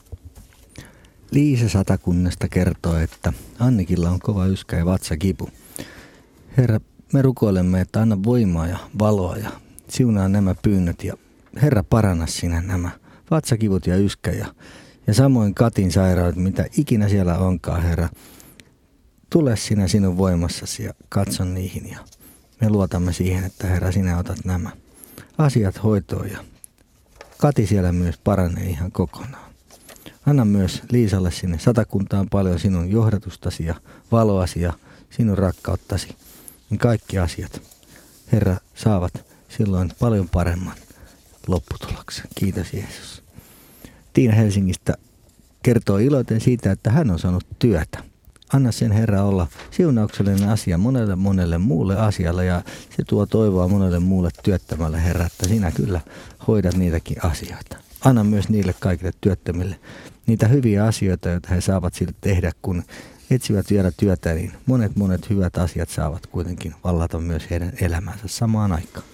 Liisa Satakunnasta kertoo, että Annikilla on kova yskä ja vatsakipu. Herra, me rukoilemme, että anna voimaa ja valoa ja siunaa nämä pyynnöt ja Herra, paranna sinä nämä vatsakivut ja yskä ja Ja samoin Katin sairaudet, mitä ikinä siellä onkaan, Herra. Tule sinä sinun voimassasi ja katso niihin. Ja me luotamme siihen, että Herra, sinä otat nämä asiat hoitoon. Ja Kati siellä myös paranee ihan kokonaan. Anna myös Liisalle sinne Satakuntaan paljon sinun johdatustasi ja valoasi ja sinun rakkauttasi. Niin kaikki asiat, Herra, saavat silloin paljon paremman lopputuloksen. Kiitos Jeesus. Tiina Helsingistä kertoo iloiten siitä, että hän on saanut työtä. Anna sen Herra olla siunauksellinen asia monelle monelle muulle asialle ja se tuo toivoa monelle muulle työttömälle, Herra, että sinä kyllä hoidat niitäkin asioita. Anna myös niille kaikille työttömille niitä hyviä asioita, joita he saavat siltä tehdä, kun etsivät vielä työtä, niin monet monet hyvät asiat saavat kuitenkin vallata myös heidän elämänsä samaan aikaan.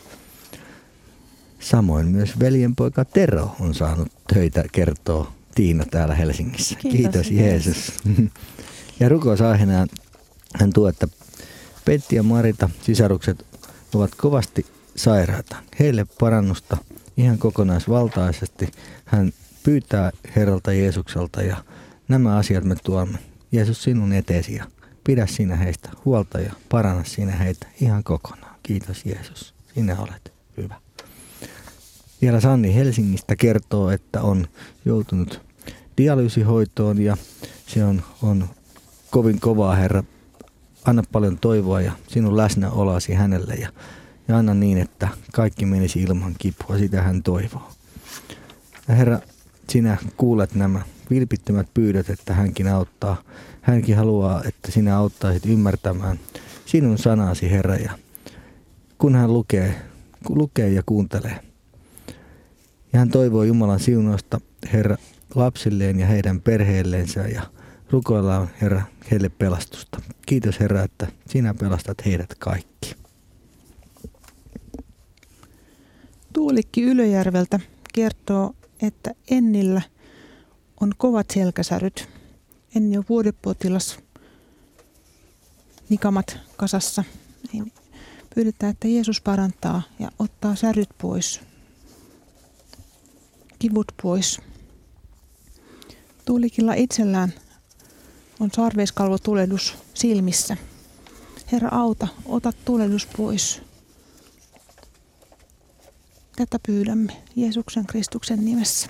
Samoin myös veljenpoika Tero on saanut töitä, kertoo Tiina täällä Helsingissä. Kiitos, Kiitos Jeesus. Ja rukousaiheena hän tuo, että Petti ja Marita, sisarukset, ovat kovasti sairaata. Heille parannusta ihan kokonaisvaltaisesti. Hän pyytää Herralta Jeesukselta ja nämä asiat me tuomme. Jeesus sinun eteesi ja pidä sinä heistä huolta ja paranna sinä heitä ihan kokonaan. Kiitos Jeesus, sinä olet hyvä. Vielä Sanni Helsingistä kertoo, että on joutunut dialyysihoitoon ja se on, on kovin kovaa, Herra. Anna paljon toivoa ja sinun läsnäoloasi hänelle ja, ja anna niin, että kaikki menisi ilman kipua. Sitä hän toivoo. Ja Herra, sinä kuulet nämä vilpittömät pyydöt, että hänkin auttaa. Hänkin haluaa, että sinä auttaisit ymmärtämään sinun sanasi, Herra. Ja kun hän lukee, lukee ja kuuntelee. Ja hän toivoo Jumalan siunausta, Herra, lapsilleen ja heidän perheelleensä ja rukoillaan, Herra, heille pelastusta. Kiitos, Herra, että sinä pelastat heidät kaikki. Tuulikki Ylöjärveltä kertoo, että Ennillä on kovat selkäsäryt. Enni on vuodepotilas, nikamat kasassa. Niin pyydetään, että Jeesus parantaa ja ottaa säryt pois. Kivut pois. Tuulikilla itsellään on sarveiskalvotulehdus silmissä. Herra, auta, ota tulehdus pois. Tätä pyydämme Jeesuksen Kristuksen nimessä.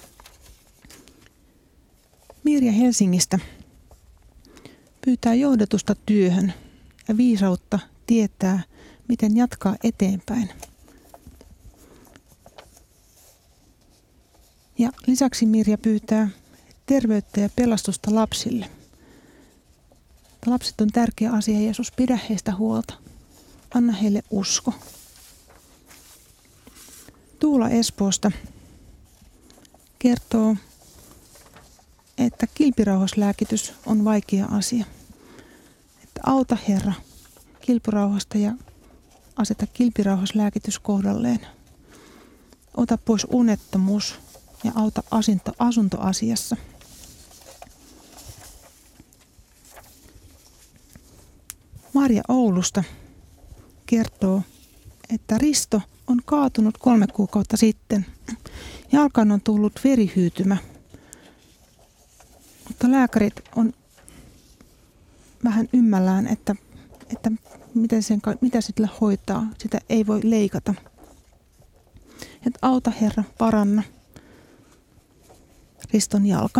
Mirja Helsingistä pyytää johdatusta työhön ja viisautta tietää, miten jatkaa eteenpäin. Ja lisäksi Mirja pyytää terveyttä ja pelastusta lapsille. Lapset on tärkeä asia, Jeesus, pidä heistä huolta. Anna heille usko. Tuula Espoosta kertoo, että kilpirauhaslääkitys on vaikea asia. Että auta Herra kilpirauhasta ja aseta kilpirauhaslääkitys kohdalleen. Ota pois unettomuus ja auta asunto, asuntoasiassa. Marja Oulusta kertoo, että Risto on kaatunut kolme kuukautta sitten. Jalkaan on tullut verihyytymä, mutta lääkärit on vähän ymmällään, että, että miten sen, mitä sillä hoitaa. Sitä ei voi leikata. Et auta Herra, paranna Riston jalka.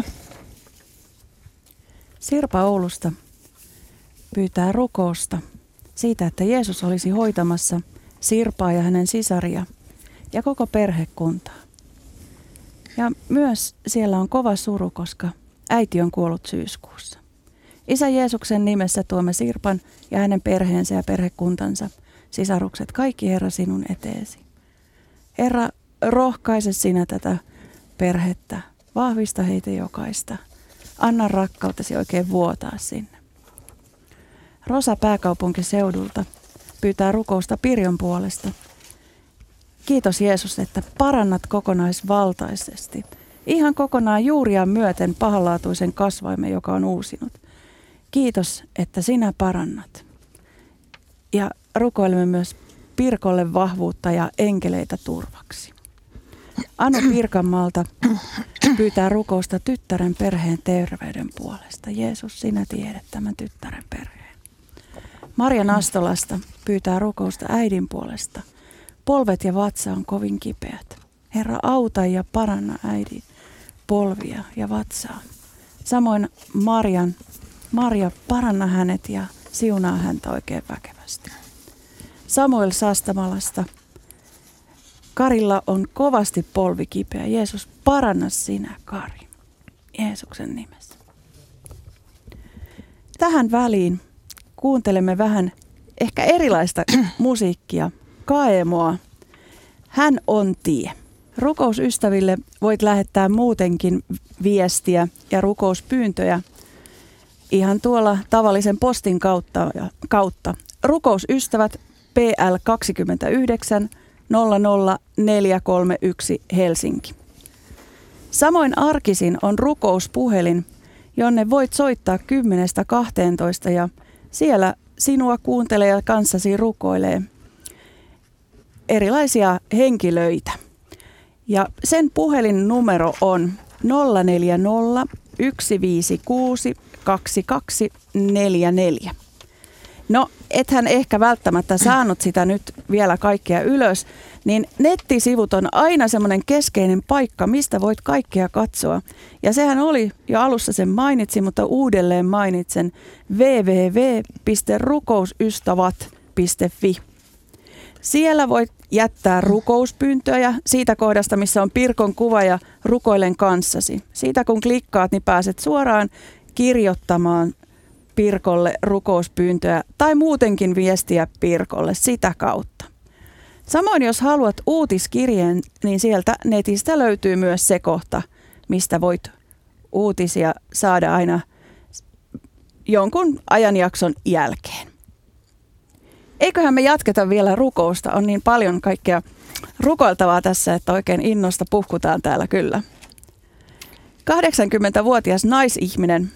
Sirpa Oulusta pyytää rukousta siitä, että Jeesus olisi hoitamassa Sirpaa ja hänen sisaria ja koko perhekuntaa. Ja myös siellä on kova suru, koska äiti on kuollut syyskuussa. Isä Jeesuksen nimessä tuomme Sirpan ja hänen perheensä ja perhekuntansa, sisarukset, kaikki Herra sinun eteesi. Herra, rohkaise sinä tätä perhettä, vahvista heitä jokaista. Anna rakkautesi oikein vuotaa sinne. Rosa pääkaupunkiseudulta pyytää rukousta Pirjon puolesta. Kiitos Jeesus, että parannat kokonaisvaltaisesti. Ihan kokonaan juuria myöten pahanlaatuisen kasvaimen, joka on uusinut. Kiitos, että sinä parannat. Ja rukoilemme myös Pirkolle vahvuutta ja enkeleitä turvaksi. Anu Pirkanmaalta pyytää rukousta tyttären perheen terveyden puolesta. Jeesus, sinä tiedät tämän tyttären perheen. Marja Nastolasta pyytää rukousta äidin puolesta. Polvet ja vatsa on kovin kipeät. Herra, auta ja paranna äidin polvia ja vatsaa. Samoin Marjan, Marja, paranna hänet ja siunaa häntä oikein väkevästi. Samuel Sastamalasta. Karilla on kovasti polvi kipeä. Jeesus, paranna sinä, Kari. Jeesuksen nimessä. Tähän väliin kuuntelemme vähän ehkä erilaista musiikkia. Kaemoa. Hän on tie. Rukousystäville voit lähettää muutenkin viestiä ja rukouspyyntöjä ihan tuolla tavallisen postin kautta. kautta. Rukousystävät P L kaksikymmentäyhdeksän nolla nolla neljä kolme yksi Helsinki. Samoin arkisin on rukouspuhelin, jonne voit soittaa kymmenestä kahteentoista ja siellä sinua kuuntelee ja kanssasi rukoilee erilaisia henkilöitä. Ja sen puhelinnumero on nolla neljä nolla yksi viisi kuusi kaksi kaksi neljä neljä. No, ethän ehkä välttämättä saanut sitä nyt vielä kaikkea ylös, niin nettisivut on aina semmoinen keskeinen paikka, mistä voit kaikkea katsoa. Ja sehän oli, jo alussa sen mainitsin, mutta uudelleen mainitsen, double-u double-u double-u piste rukousystävät piste fi. Siellä voit jättää rukouspyyntöjä siitä kohdasta, missä on Pirkon kuva ja rukoilen kanssasi. Siitä kun klikkaat, niin pääset suoraan kirjoittamaan Pirkolle rukouspyyntöjä tai muutenkin viestiä Pirkolle sitä kautta. Samoin jos haluat uutiskirjeen, niin sieltä netistä löytyy myös se kohta, mistä voit uutisia saada aina jonkun ajanjakson jälkeen. Eiköhän me jatketa vielä rukousta. On niin paljon kaikkea rukoiltavaa tässä, että oikein innosta puhkutaan täällä kyllä. kahdeksankymmentävuotias naisihminen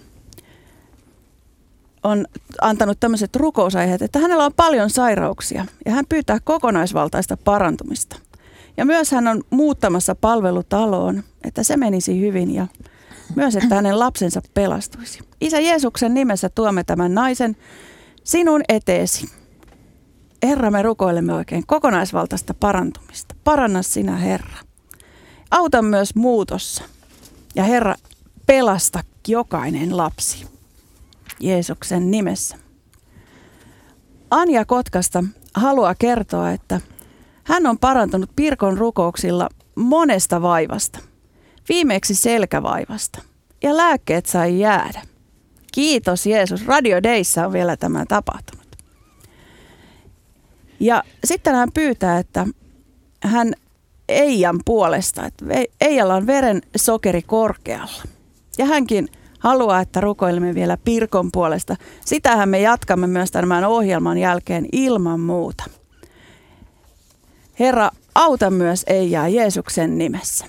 on antanut tämmöiset rukousaiheet, että hänellä on paljon sairauksia ja hän pyytää kokonaisvaltaista parantumista. Ja myös hän on muuttamassa palvelutaloon, että se menisi hyvin ja myös, että hänen lapsensa pelastuisi. Isä Jeesuksen nimessä tuomme tämän naisen sinun eteesi. Herra, me rukoilemme oikein kokonaisvaltaista parantumista. Paranna sinä, Herra. Auta myös muutossa. Ja Herra, pelasta jokainen lapsi. Jeesuksen nimessä. Anja Kotkasta haluaa kertoa, että hän on parantunut Pirkon rukouksilla monesta vaivasta. Viimeksi selkävaivasta. Ja lääkkeet sai jäädä. Kiitos Jeesus. Radio Dayssä on vielä tämä tapahtunut. Ja sitten hän pyytää, että hän Eijan puolesta, että Eijalla on veren sokeri korkealla. Ja hänkin haluaa, että rukoilemme vielä Pirkon puolesta. Sitähän me jatkamme myös tämän ohjelman jälkeen ilman muuta. Herra, auta myös Eijaa Jeesuksen nimessä.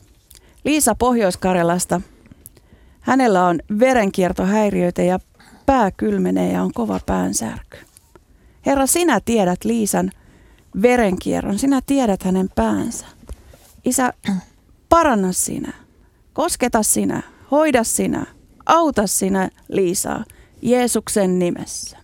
Liisa Pohjois-Karjalasta. Hänellä on verenkiertohäiriöitä ja pää kylmenee ja on kova päänsärky. Herra, sinä tiedät Liisan verenkierron, sinä tiedät hänen päänsä. Isä, paranna sinä, kosketa sinä, hoida sinä, auta sinä Liisaa Jeesuksen nimessä.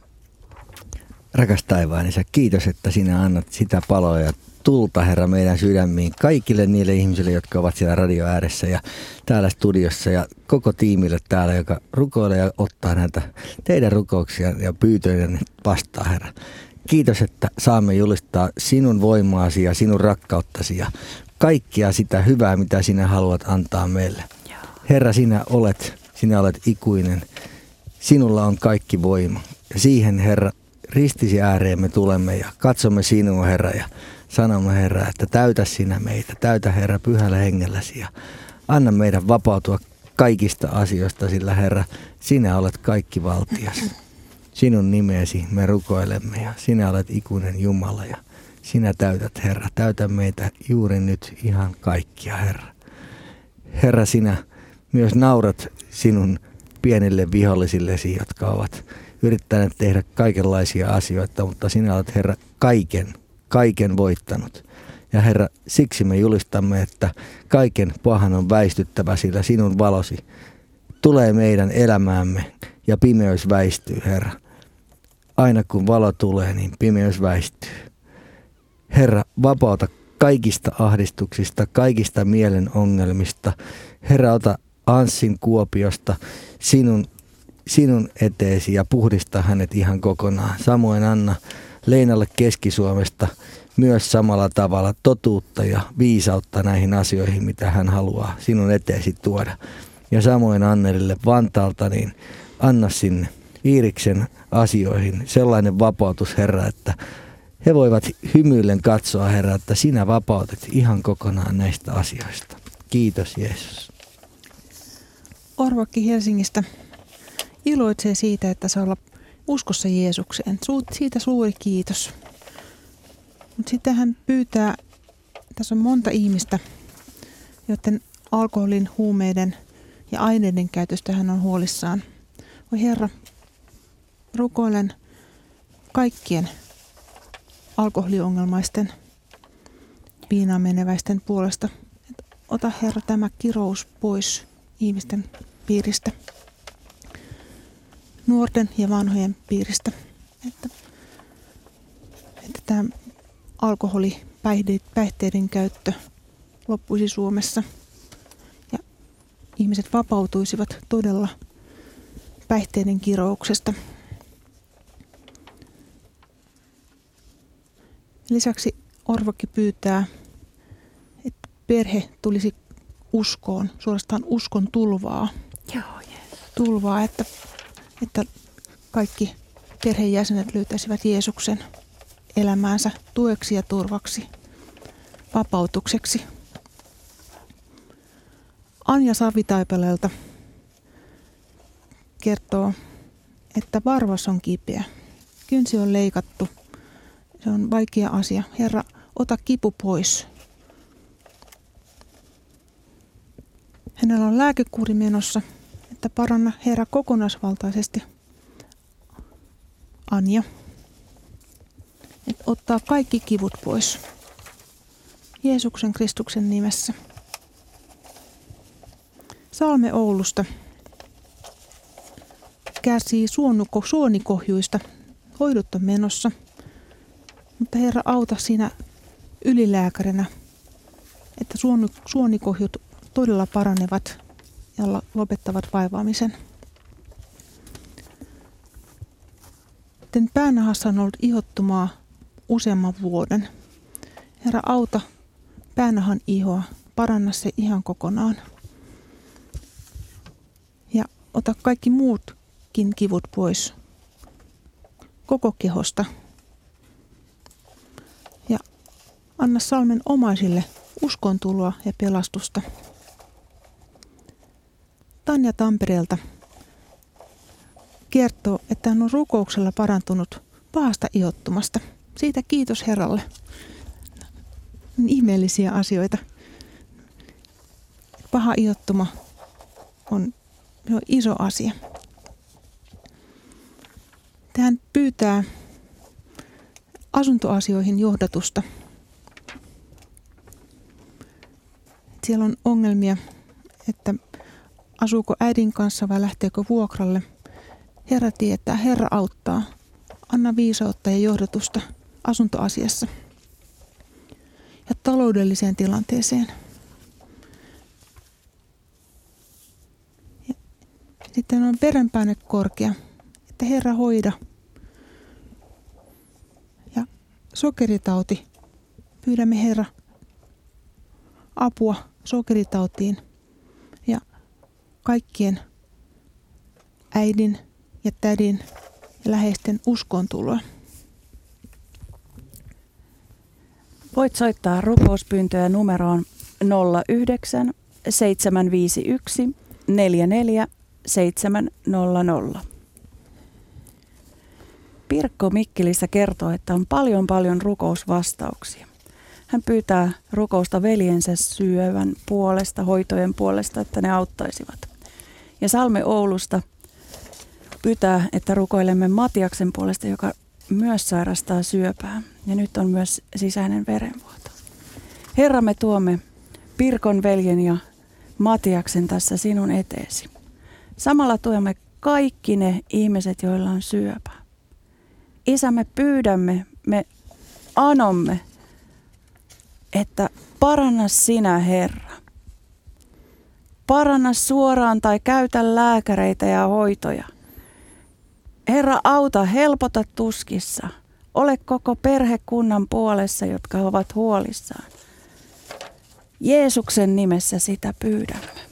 Rakas taivaan Isä, kiitos, että sinä annat sitä paloa ja tulta, Herra, meidän sydämiin kaikille niille ihmisille, jotka ovat siellä radio ääressä ja täällä studiossa ja koko tiimille täällä, joka rukoilee ja ottaa näitä teidän rukouksia ja pyytöjä vastaan, Herra. Kiitos, että saamme julistaa sinun voimaasi ja sinun rakkauttasi ja kaikkia sitä hyvää, mitä sinä haluat antaa meille. Herra, sinä olet, sinä olet ikuinen. Sinulla on kaikki voima. Ja siihen, Herra, ristisi ääreen me tulemme ja katsomme sinua, Herra, ja sanomme, Herra, että täytä sinä meitä. Täytä, Herra, pyhällä hengelläsi ja anna meidän vapautua kaikista asioista, sillä, Herra, sinä olet kaikki valtias. Sinun nimeesi me rukoilemme ja sinä olet ikuinen Jumala ja sinä täytät, Herra. Täytä meitä juuri nyt ihan kaikkia, Herra. Herra, sinä myös naurat sinun pienille vihollisillesi, jotka ovat yrittäneet tehdä kaikenlaisia asioita, mutta sinä olet, Herra, kaiken, kaiken voittanut. Ja Herra, siksi me julistamme, että kaiken pahan on väistyttävä, sillä sinun valosi tulee meidän elämäämme ja pimeys väistyy, Herra. Aina kun valo tulee, niin pimeys väistyy. Herra, vapauta kaikista ahdistuksista, kaikista mielen ongelmista. Herra, ota Anssin Kuopiosta sinun, sinun eteesi ja puhdista hänet ihan kokonaan. Samoin anna Leinalle Keski-Suomesta myös samalla tavalla totuutta ja viisautta näihin asioihin, mitä hän haluaa sinun eteesi tuoda. Ja samoin Annelille Vantaalta, niin anna sinne Iiriksen asioihin sellainen vapautus, Herra, että he voivat hymyillen katsoa, Herra, että sinä vapautat ihan kokonaan näistä asioista. Kiitos, Jeesus. Orvakki Helsingistä iloitsee siitä, että saa olla uskossa Jeesukseen. Siitä suuri kiitos. Mutta sitten hän pyytää, tässä on monta ihmistä, joiden alkoholin, huumeiden ja aineiden käytöstä hän on huolissaan. Oi Herra, rukoilen kaikkien alkoholiongelmaisten, piinaan meneväisten puolesta. Et ota, Herra, tämä kirous pois ihmisten piiristä, nuorten ja vanhojen piiristä. Että, että tämä alkoholi, päihteiden käyttö loppuisi Suomessa ja ihmiset vapautuisivat todella päihteiden kirouksesta. Lisäksi Orvakki pyytää, että perhe tulisi uskoon, suorastaan uskon tulvaa. Joo, Jeesus. Tulvaa, että, että kaikki perheenjäsenet löytäisivät Jeesuksen elämäänsä tueksi ja turvaksi, vapautukseksi. Anja Savitaipaleelta kertoo, että varvas on kipeä. Kynsi on leikattu. Se on vaikea asia. Herra, ota kipu pois. Hänellä on lääkekuuri menossa, että paranna, Herra, kokonaisvaltaisesti Anja. Että ottaa kaikki kivut pois. Jeesuksen Kristuksen nimessä. Salme Oulusta kärsii suonuko, suonikohjuista. Hoidot on menossa. Mutta Herra, auta siinä ylilääkärinä, että suonikohjut todella paranevat ja lopettavat vaivaamisen. Sitten päänahassa on ollut ihottumaa useamman vuoden. Herra, auta päänahan ihoa, paranna se ihan kokonaan. ota kaikki muutkin kivut pois koko kehosta. Ja anna Salmen omaisille uskontuloa ja pelastusta. Tanja Tampereelta kertoo, että hän on rukouksella parantunut pahasta ihottumasta. Siitä kiitos Herralle. Ihmeellisiä asioita. Paha ihottuma on, on iso asia. Hän pyytää asuntoasioihin johdatusta. Siellä on ongelmia, että asuuko äidin kanssa vai lähteekö vuokralle. Herra tietää, Herra auttaa. Anna viisautta ja johdatusta asuntoasiassa ja taloudelliseen tilanteeseen. Ja sitten on verenpaine korkea, että Herra hoida. Ja sokeritauti. Pyydämme Herra apua sokeritautiin ja kaikkien äidin ja tädin ja läheisten uskontuloa. Voit soittaa rukouspyyntöjä numeroon nolla yhdeksän seitsemän viisi yksi neljä neljä seitsemän nolla nolla. Pirkko Mikkelissä kertoo, että on paljon paljon rukousvastauksia. Hän pyytää rukousta veljensä syövän puolesta, hoitojen puolesta, että ne auttaisivat. Ja Salme Oulusta pyytää, että rukoilemme Matiaksen puolesta, joka myös sairastaa syöpää. Ja nyt on myös sisäinen verenvuoto. Herra, me tuomme Pirkon veljen ja Matiaksen tässä sinun eteesi. Samalla tuemme kaikki ne ihmiset, joilla on syöpää. Isä, me pyydämme, me anomme, että paranna sinä, Herra. Paranna suoraan tai käytä lääkäreitä ja hoitoja. Herra, auta, helpota tuskissa. Ole koko perhekunnan puolessa, jotka ovat huolissaan. Jeesuksen nimessä sitä pyydämme.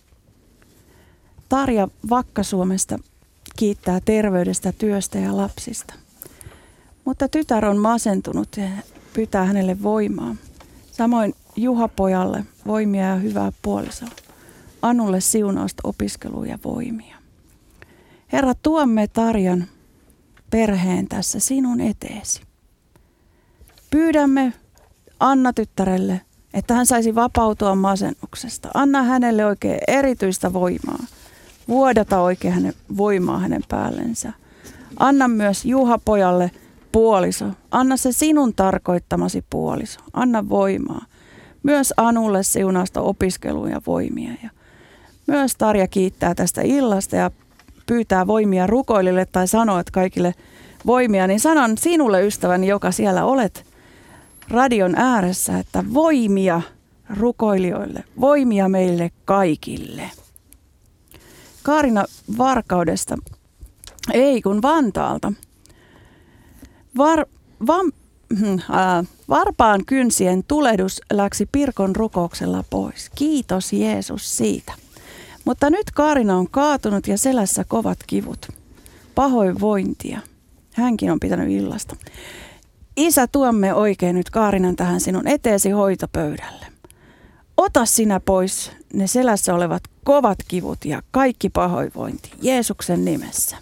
Tarja Vakka-Suomesta kiittää terveydestä, työstä ja lapsista. Mutta tytär on masentunut ja pyytää hänelle voimaa. Samoin Juha-pojalle voimia ja hyvää puolisoa. Anulle siunausta, opiskelua ja voimia. Herra, tuomme Tarjan perheen tässä sinun eteesi. Pyydämme Anna-tyttärelle, että hän saisi vapautua masennuksesta. Anna hänelle oikein erityistä voimaa. Vuodata oikein hänen voimaa hänen päällensä. Anna myös Juha-pojalle puoliso. Anna se sinun tarkoittamasi puoliso. Anna voimaa. Myös Anulle siunausta, opiskelua ja voimia. Ja myös Tarja kiittää tästä illasta ja pyytää voimia rukoilille tai sanoo, että kaikille voimia, niin sanon sinulle, ystäväni, joka siellä olet radion ääressä, että voimia rukoilijoille, voimia meille kaikille. Kaarina Varkaudesta, ei kun Vantaalta. Var, vam, äh, varpaan kynsien tulehdus läksi Pirkon rukouksella pois. Kiitos Jeesus siitä. Mutta nyt Kaarina on kaatunut ja selässä kovat kivut. Pahoinvointia. Hänkin on pitänyt illasta. Isä, tuomme oikein nyt Kaarinan tähän sinun eteesi hoitopöydälle. Ota sinä pois ne selässä olevat kovat kivut ja kaikki pahoinvointi Jeesuksen nimessä.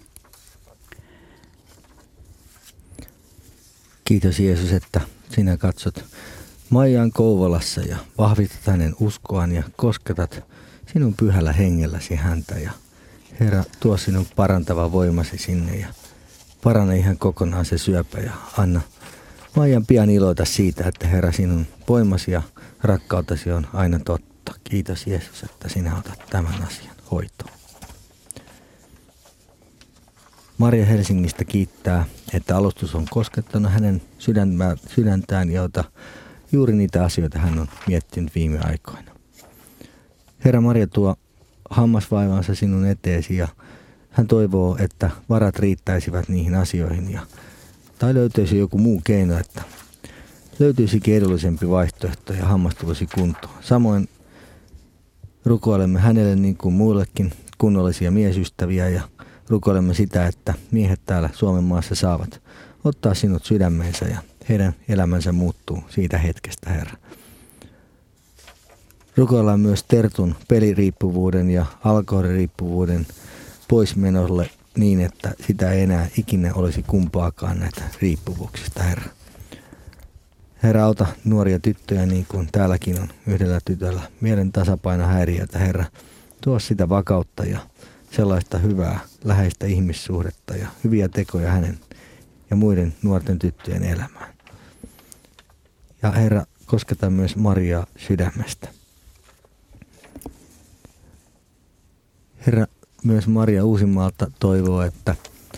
Kiitos Jeesus, että sinä katsot Maijan Kouvolassa ja vahvistat hänen uskoaan ja kosketat sinun pyhällä hengelläsi häntä. Ja Herra, tuo sinun parantava voimasi sinne ja paranna ihan kokonaan se syöpä ja anna Maijan pian iloita siitä, että Herra, sinun voimasi ja rakkautesi on aina totta. Kiitos Jeesus, että sinä otat tämän asian hoitoon. Maria Helsingistä kiittää, että alustus on koskettanut hänen sydäntään ja ota juuri niitä asioita hän on miettinyt viime aikoina. Herra, Maria tuo hammasvaivaansa sinun eteesi ja hän toivoo, että varat riittäisivät niihin asioihin ja, tai löytyisi joku muu keino, että löytyisikin edullisempi vaihtoehto ja hammas tulisi kuntoon. Samoin rukoilemme hänelle niin kuin muillekin kunnollisia miesystäviä ja rukoilemme sitä, että miehet täällä Suomen maassa saavat ottaa sinut sydämeensä ja heidän elämänsä muuttuu siitä hetkestä, Herra. Rukoillaan myös Tertun peliriippuvuuden ja alkoholiriippuvuuden poismenolle niin, että sitä ei enää ikinä olisi kumpaakaan näitä riippuvuuksista, Herra. Herra, auta nuoria tyttöjä niin kuin täälläkin on yhdellä tytöllä mielen tasapainohäiriötä, Herra. Tuo sitä vakautta ja sellaista hyvää, läheistä ihmissuhdetta ja hyviä tekoja hänen ja muiden nuorten tyttöjen elämään. Ja Herra, kosketa myös Mariaa sydämestä. Herra, myös Maria Uusimaalta toivoo, että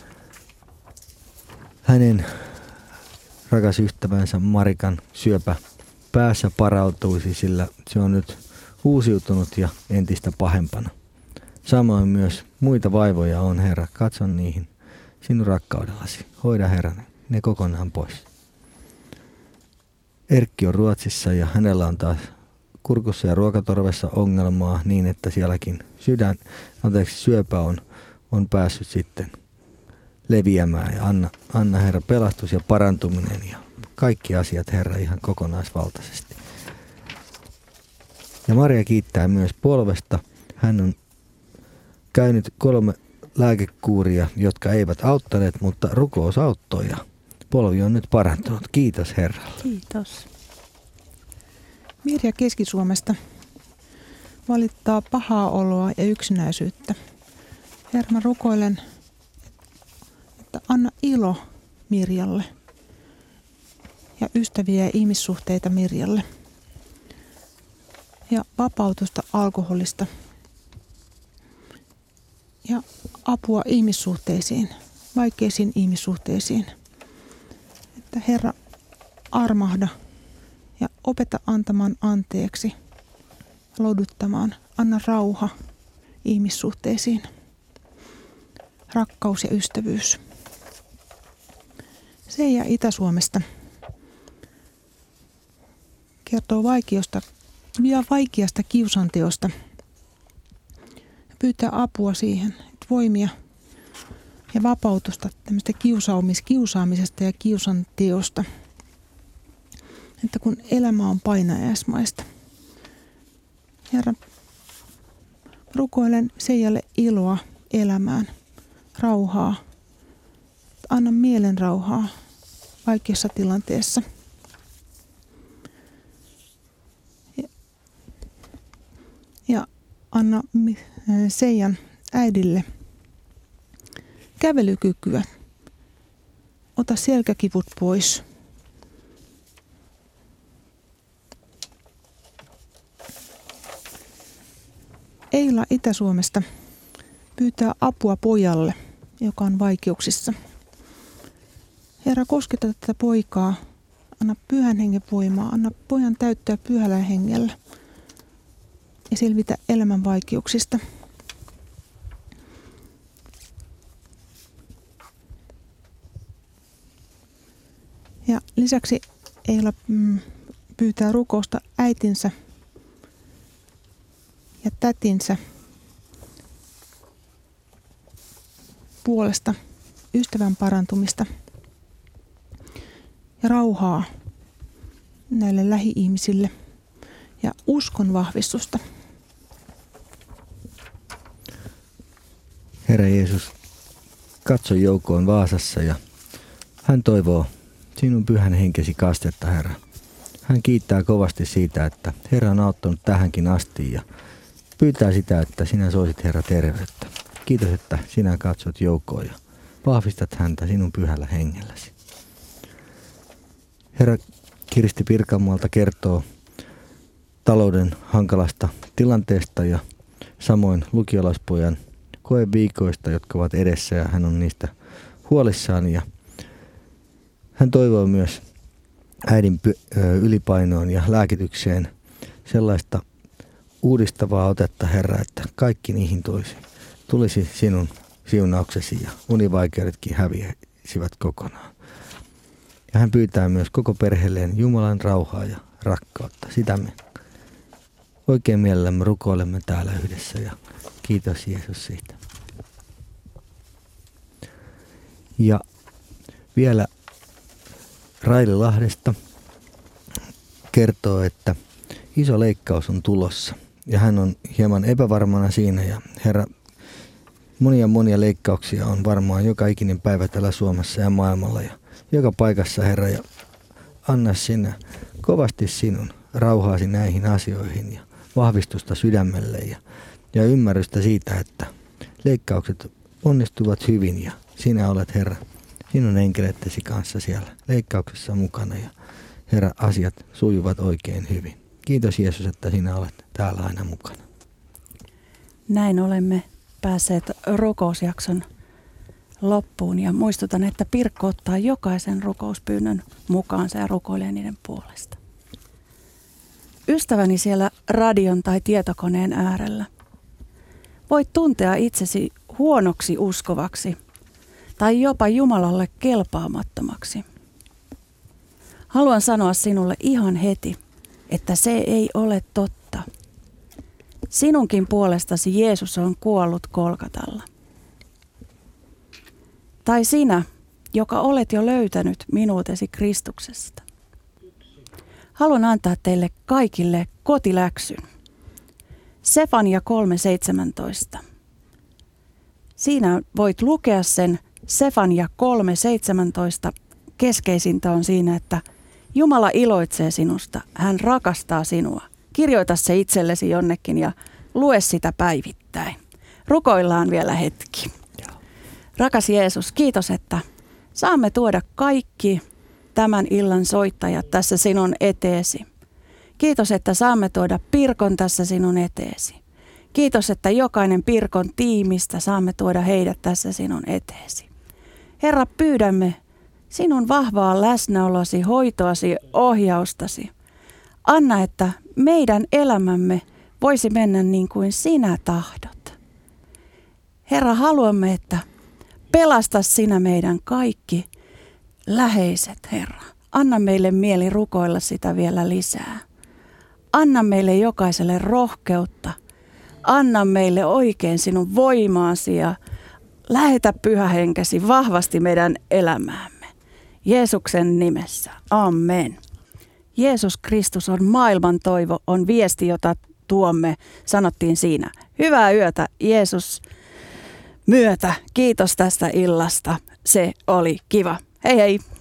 hänen rakas ystävänsä Marikan syöpä päässä parautuisi, sillä se on nyt uusiutunut ja entistä pahempana. Samoin myös muita vaivoja on, Herra, katson niihin sinun rakkaudellasi. Hoida, Herra, ne kokonaan pois. Erkki on Ruotsissa ja hänellä on taas kurkussa ja ruokatorvessa ongelmaa niin, että sielläkin sydän, anteeksi, syöpä on, on päässyt sitten leviämään. Ja anna, anna, Herra, pelastus ja parantuminen ja kaikki asiat, Herra, ihan kokonaisvaltaisesti. Ja Maria kiittää myös polvesta. Hän on käynyt kolme lääkekuuria, jotka eivät auttaneet, mutta rukous auttoi ja polvi on nyt parantunut. Kiitos Herralle. Kiitos. Mirja Keski-Suomesta valittaa pahaa oloa ja yksinäisyyttä. Herra, mä rukoilen, että anna ilo Mirjalle ja ystäviä ja ihmissuhteita Mirjalle ja vapautusta alkoholista ja apua ihmissuhteisiin, vaikeisiin ihmissuhteisiin. Että Herra, armahda ja opeta antamaan anteeksi, lohduttamaan, anna rauha ihmissuhteisiin, rakkaus ja ystävyys. Seija Itä-Suomesta kertoo vaikeasta, vielä vaikeasta kiusanteosta ja pyytää apua siihen, että voimia ja vapautusta tämmöistä kiusaamis, kiusaamisesta ja kiusanteosta. Että kun elämä on painajaismaista. Herra, rukoilen Seijalle iloa elämään, rauhaa. Anna mielen rauhaa vaikeassa tilanteessa. Ja, ja anna Seijan äidille kävelykykyä. Ota selkäkivut pois. Eila Itä-Suomesta pyytää apua pojalle, joka on vaikeuksissa. Herra, kosketa tätä poikaa. Anna pyhän hengen voimaa. Anna pojan täyttää pyhällä hengellä ja selvitä elämän vaikeuksista. Ja lisäksi Eila mm, pyytää rukousta äitinsä ja tätinsä puolesta, ystävän parantumista ja rauhaa näille lähi-ihmisille ja uskon vahvistusta. Herra Jeesus, katso joukkoon Vaasassa ja hän toivoo sinun pyhän henkesi kastetta, Herra. Hän kiittää kovasti siitä, että Herra on auttanut tähänkin asti ja pyytää sitä, että sinä soisit, Herra, terveyttä. Kiitos, että sinä katsot joukkoa ja vahvistat häntä sinun pyhällä hengelläsi. Herra, Kirsti Pirkanmaalta kertoo talouden hankalasta tilanteesta ja samoin lukiolaispojan koeviikoista, jotka ovat edessä, ja hän on niistä huolissaan. Ja hän toivoo myös äidin ylipainoon ja lääkitykseen sellaista uudistavaa otetta, Herra, että kaikki niihin tulisi, tulisi sinun siunauksesi ja univaikeudetkin häviäisivät kokonaan. Ja hän pyytää myös koko perheelleen Jumalan rauhaa ja rakkautta. Sitä me oikein mielellämme rukoilemme täällä yhdessä ja Kiitos Jeesus siitä. Ja vielä Raili Lahdesta kertoo, että iso leikkaus on tulossa. Ja hän on hieman epävarmana siinä. Ja Herra, monia monia leikkauksia on varmaan joka ikinen päivä täällä Suomessa ja maailmalla. Ja joka paikassa, Herra, ja anna sinä kovasti sinun rauhaasi näihin asioihin ja vahvistusta sydämelle ja, ja ymmärrystä siitä, että leikkaukset onnistuvat hyvin ja sinä olet, Herra, sinun enkelettesi kanssa siellä leikkauksessa mukana ja Herra, asiat sujuvat oikein hyvin. Kiitos Jeesus, että sinä olet täällä aina mukana. Näin olemme päässeet rukousjakson loppuun ja muistutan, että Pirkko ottaa jokaisen rukouspyynnön mukaansa ja rukoilee niiden puolesta. Ystäväni siellä radion tai tietokoneen äärellä, voit tuntea itsesi huonoksi uskovaksi tai jopa Jumalalle kelpaamattomaksi. Haluan sanoa sinulle ihan heti, että se ei ole totta. Sinunkin puolestasi Jeesus on kuollut Golgatalla. Tai sinä, joka olet jo löytänyt minuutesi Kristuksesta. Haluan antaa teille kaikille kotiläksyn. Sefania kolme seitsemäntoista. Siinä voit lukea sen Sefania kolme seitsemäntoista. Keskeisintä on siinä, että Jumala iloitsee sinusta. Hän rakastaa sinua. Kirjoita se itsellesi jonnekin ja lue sitä päivittäin. Rukoillaan vielä hetki. Rakas Jeesus, kiitos, että saamme tuoda kaikki tämän illan soittajat tässä sinun eteesi. Kiitos, että saamme tuoda Pirkon tässä sinun eteesi. Kiitos, että jokainen Pirkon tiimistä saamme tuoda heidät tässä sinun eteesi. Herra, pyydämme sinun vahvaa läsnäolosi, hoitoasi, ohjaustasi. Anna, että meidän elämämme voisi mennä niin kuin sinä tahdot. Herra, haluamme, että pelasta sinä meidän kaikki läheiset, Herra. Anna meille mieli rukoilla sitä vielä lisää. Anna meille jokaiselle rohkeutta. Anna meille oikein sinun voimaasi ja lähetä Pyhä Henkesi vahvasti meidän elämäämme. Jeesuksen nimessä. Amen. Jeesus Kristus on maailman toivo, on viesti, jota tuomme, sanottiin siinä. Hyvää yötä, Jeesus myötä. Kiitos tästä illasta. Se oli kiva. Hei hei.